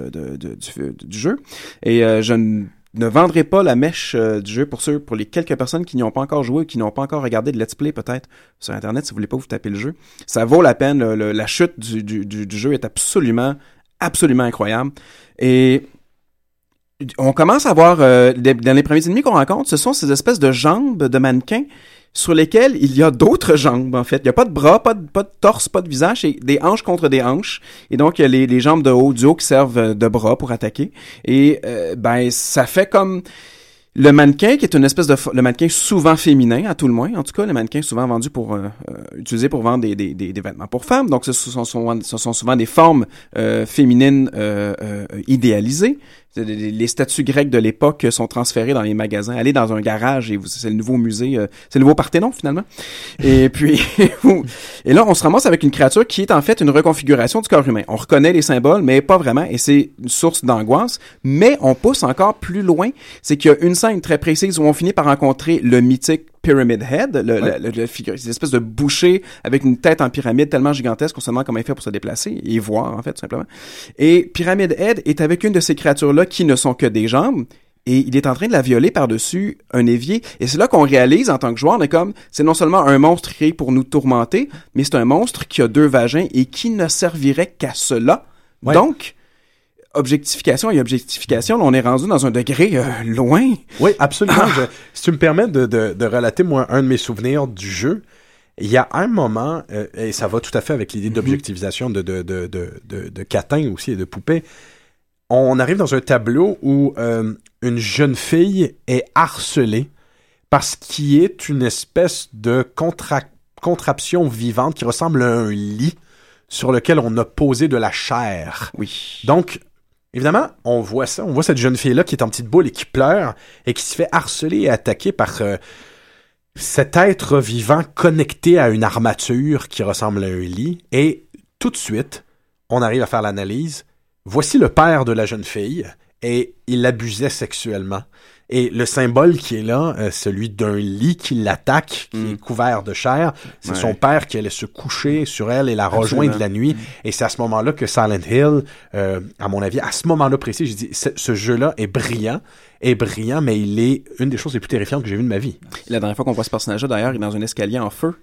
du jeu. Et je ne vendrai pas la mèche du jeu pour les quelques personnes qui n'y ont pas encore joué ou qui n'ont pas encore regardé de let's play peut-être sur Internet si vous voulez pas vous taper le jeu. Ça vaut la peine. La chute du jeu est absolument incroyable. Et on commence à voir, dans les premiers ennemis qu'on rencontre, ce sont ces espèces de jambes de mannequins sur lesquelles il y a d'autres jambes, en fait. Il n'y a pas de bras, pas de torse, pas de visage, et des hanches contre des hanches. Et donc, il y a les jambes du haut qui servent de bras pour attaquer. Et ça fait comme... Le mannequin, qui est une espèce le mannequin souvent féminin, à tout le moins, en tout cas, le mannequin souvent vendu utilisé pour vendre des vêtements pour femmes. Donc, ce sont souvent des formes féminines idéalisées. Les statues grecques de l'époque sont transférées dans les magasins. Allez dans un garage et c'est le nouveau musée, c'est le nouveau Parthénon finalement. Et puis, et là, on se ramasse avec une créature qui est en fait une reconfiguration du corps humain. On reconnaît les symboles, mais pas vraiment, et c'est une source d'angoisse. Mais on pousse encore plus loin, c'est qu'il y a une scène très précise où on finit par rencontrer le mythique Pyramid Head, le figure, c'est une espèce de boucher avec une tête en pyramide tellement gigantesque qu'on se demande comment il fait pour se déplacer et voir, en fait, tout simplement. Et Pyramid Head est avec une de ces créatures-là qui ne sont que des jambes. Et il est en train de la violer par-dessus un évier. Et c'est là qu'on réalise, en tant que joueur, on est comme, c'est non seulement un monstre créé pour nous tourmenter, mais c'est un monstre qui a 2 vagins et qui ne servirait qu'à cela. Ouais. Donc, objectification et objectification, là, on est rendu dans un degré loin. Oui, absolument. Si tu me permets de relater, moi, un de mes souvenirs du jeu, il y a un moment, et ça va tout à fait avec l'idée d'objectivisation de Catin aussi et de poupée, on arrive dans un tableau où une jeune fille est harcelée parce qu'il est une espèce de contraption vivante qui ressemble à un lit sur lequel on a posé de la chair. Oui. Donc, évidemment, on voit ça. On voit cette jeune fille-là qui est en petite boule et qui pleure et qui se fait harceler et attaquer par cet être vivant connecté à une armature qui ressemble à un lit. Et tout de suite, on arrive à faire l'analyse. Voici le père de la jeune fille, et il l'abusait sexuellement. Et le symbole qui est là, celui d'un lit qui l'attaque, qui est couvert de chair, c'est son père qui allait se coucher sur elle et la rejoindre la nuit. Et c'est à ce moment-là que Silent Hill, à mon avis, à ce moment-là précis, j'ai dit, ce jeu-là est brillant, mais il est une des choses les plus terrifiantes que j'ai vues de ma vie. La dernière fois qu'on voit ce personnage-là, d'ailleurs, il est dans un escalier en feu.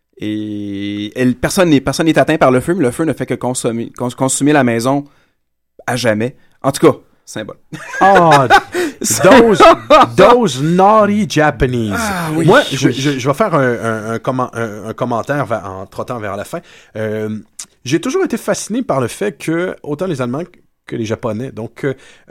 Et personne n'est atteint par le feu, mais le feu ne fait que consumer la maison à jamais. En tout cas, symbole. Oh, those naughty Japanese. Ah, oui, moi, je vais faire un commentaire en trottant vers la fin. J'ai toujours été fasciné par le fait que, autant les Allemands que les Japonais, donc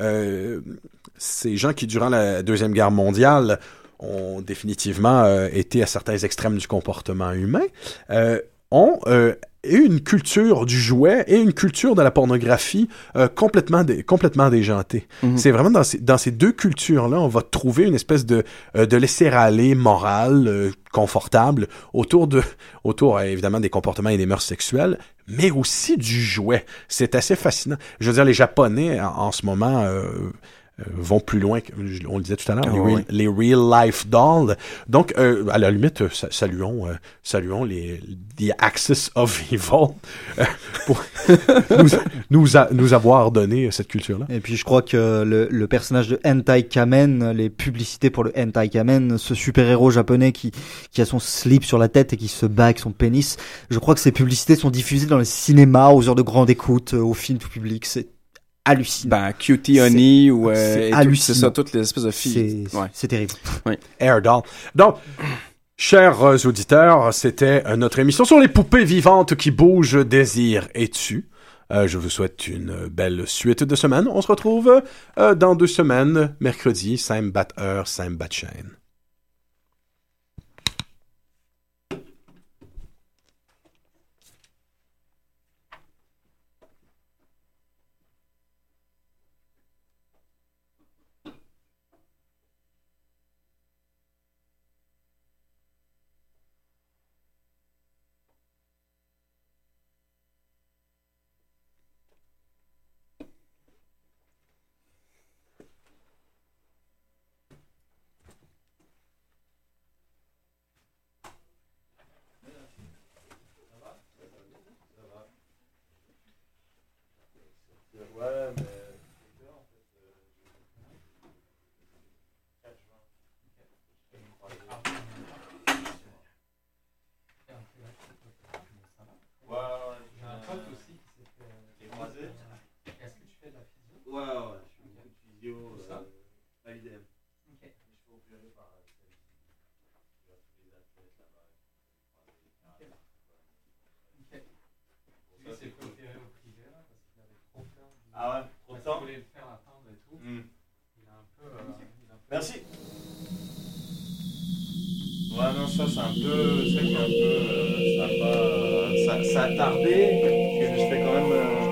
ces gens qui, durant la Deuxième Guerre mondiale, ont définitivement été à certains extrêmes du comportement humain, ont une culture du jouet et une culture de la pornographie complètement déjantée. Mm-hmm. C'est vraiment dans ces 2 cultures-là, on va trouver une espèce de laisser-aller moral, confortable, autour évidemment des comportements et des mœurs sexuelles, mais aussi du jouet. C'est assez fascinant. Je veux dire, les Japonais, en ce moment... vont plus loin, on le disait tout à l'heure, les real-life dolls. Donc, à la limite, saluons The Axis of Evil pour nous avoir donné cette culture-là. Et puis, je crois que le personnage de Hentai Kamen, les publicités pour le Hentai Kamen, ce super-héros japonais qui a son slip sur la tête et qui se bat avec son pénis, je crois que ces publicités sont diffusées dans les cinémas, aux heures de grande écoute, au film tout public. C'est hallucinant. Ben, Cutie Honey ou c'est hallucinant. C'est ça, toutes les espèces de filles. C'est terrible. Oui. Air Doll. Donc, chers auditeurs, c'était notre émission sur les poupées vivantes qui bougent, désirent et tuent. Je vous souhaite une belle suite de semaine. On se retrouve dans 2 semaines, mercredi, same bat heure, same bat chaîne. Merci. Ouais, non, ça c'est un peu. C'est vrai qu'il y a un peu. Ça a tardé. Je me suis fait quand même.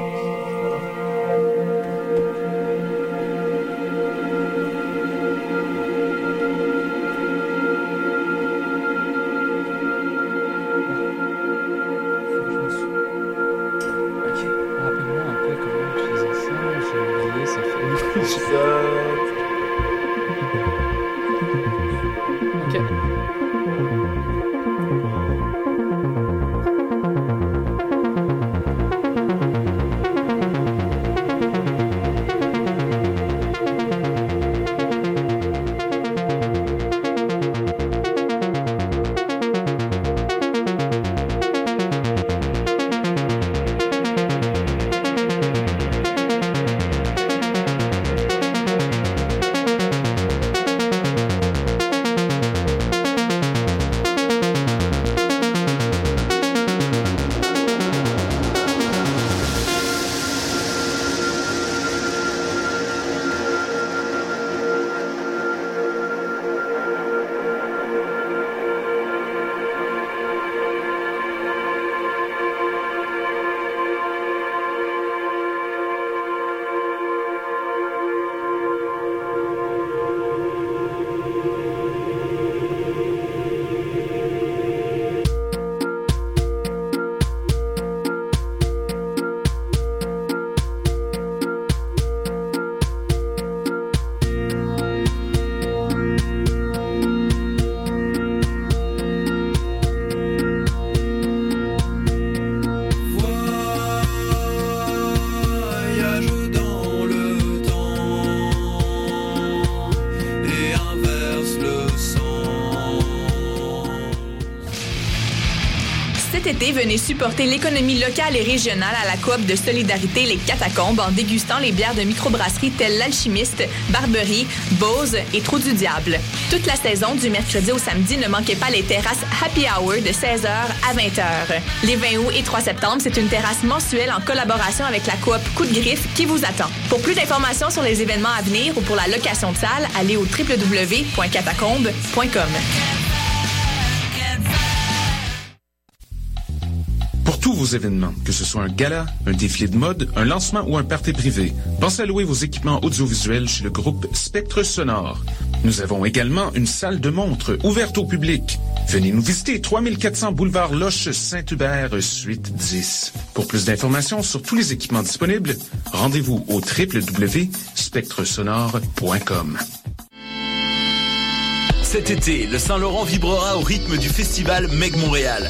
Rappelle-moi un peu comment je faisais ça. J'ai oublié, ça fait. Ok. été, venez supporter l'économie locale et régionale à la coop de solidarité Les Catacombes en dégustant les bières de microbrasserie telles l'Alchimiste, Barberie, Bose et Trou du Diable. Toute la saison, du mercredi au samedi, ne manquez pas les terrasses Happy Hour de 16h à 20h. Les 20 août et 3 septembre, c'est une terrasse mensuelle en collaboration avec la coop Coup de Griffe qui vous attend. Pour plus d'informations sur les événements à venir ou pour la location de salle, allez au www.catacombes.com. Pour tous vos événements, que ce soit un gala, un défilé de mode, un lancement ou un party privé, pensez à louer vos équipements audiovisuels chez le groupe Spectre Sonore. Nous avons également une salle de montre ouverte au public. Venez nous visiter, 3400 boulevard Loche Saint-Hubert, suite 10. Pour plus d'informations sur tous les équipements disponibles, rendez-vous au www.spectresonore.com. Cet été, le Saint-Laurent vibrera au rythme du festival Meg Montréal.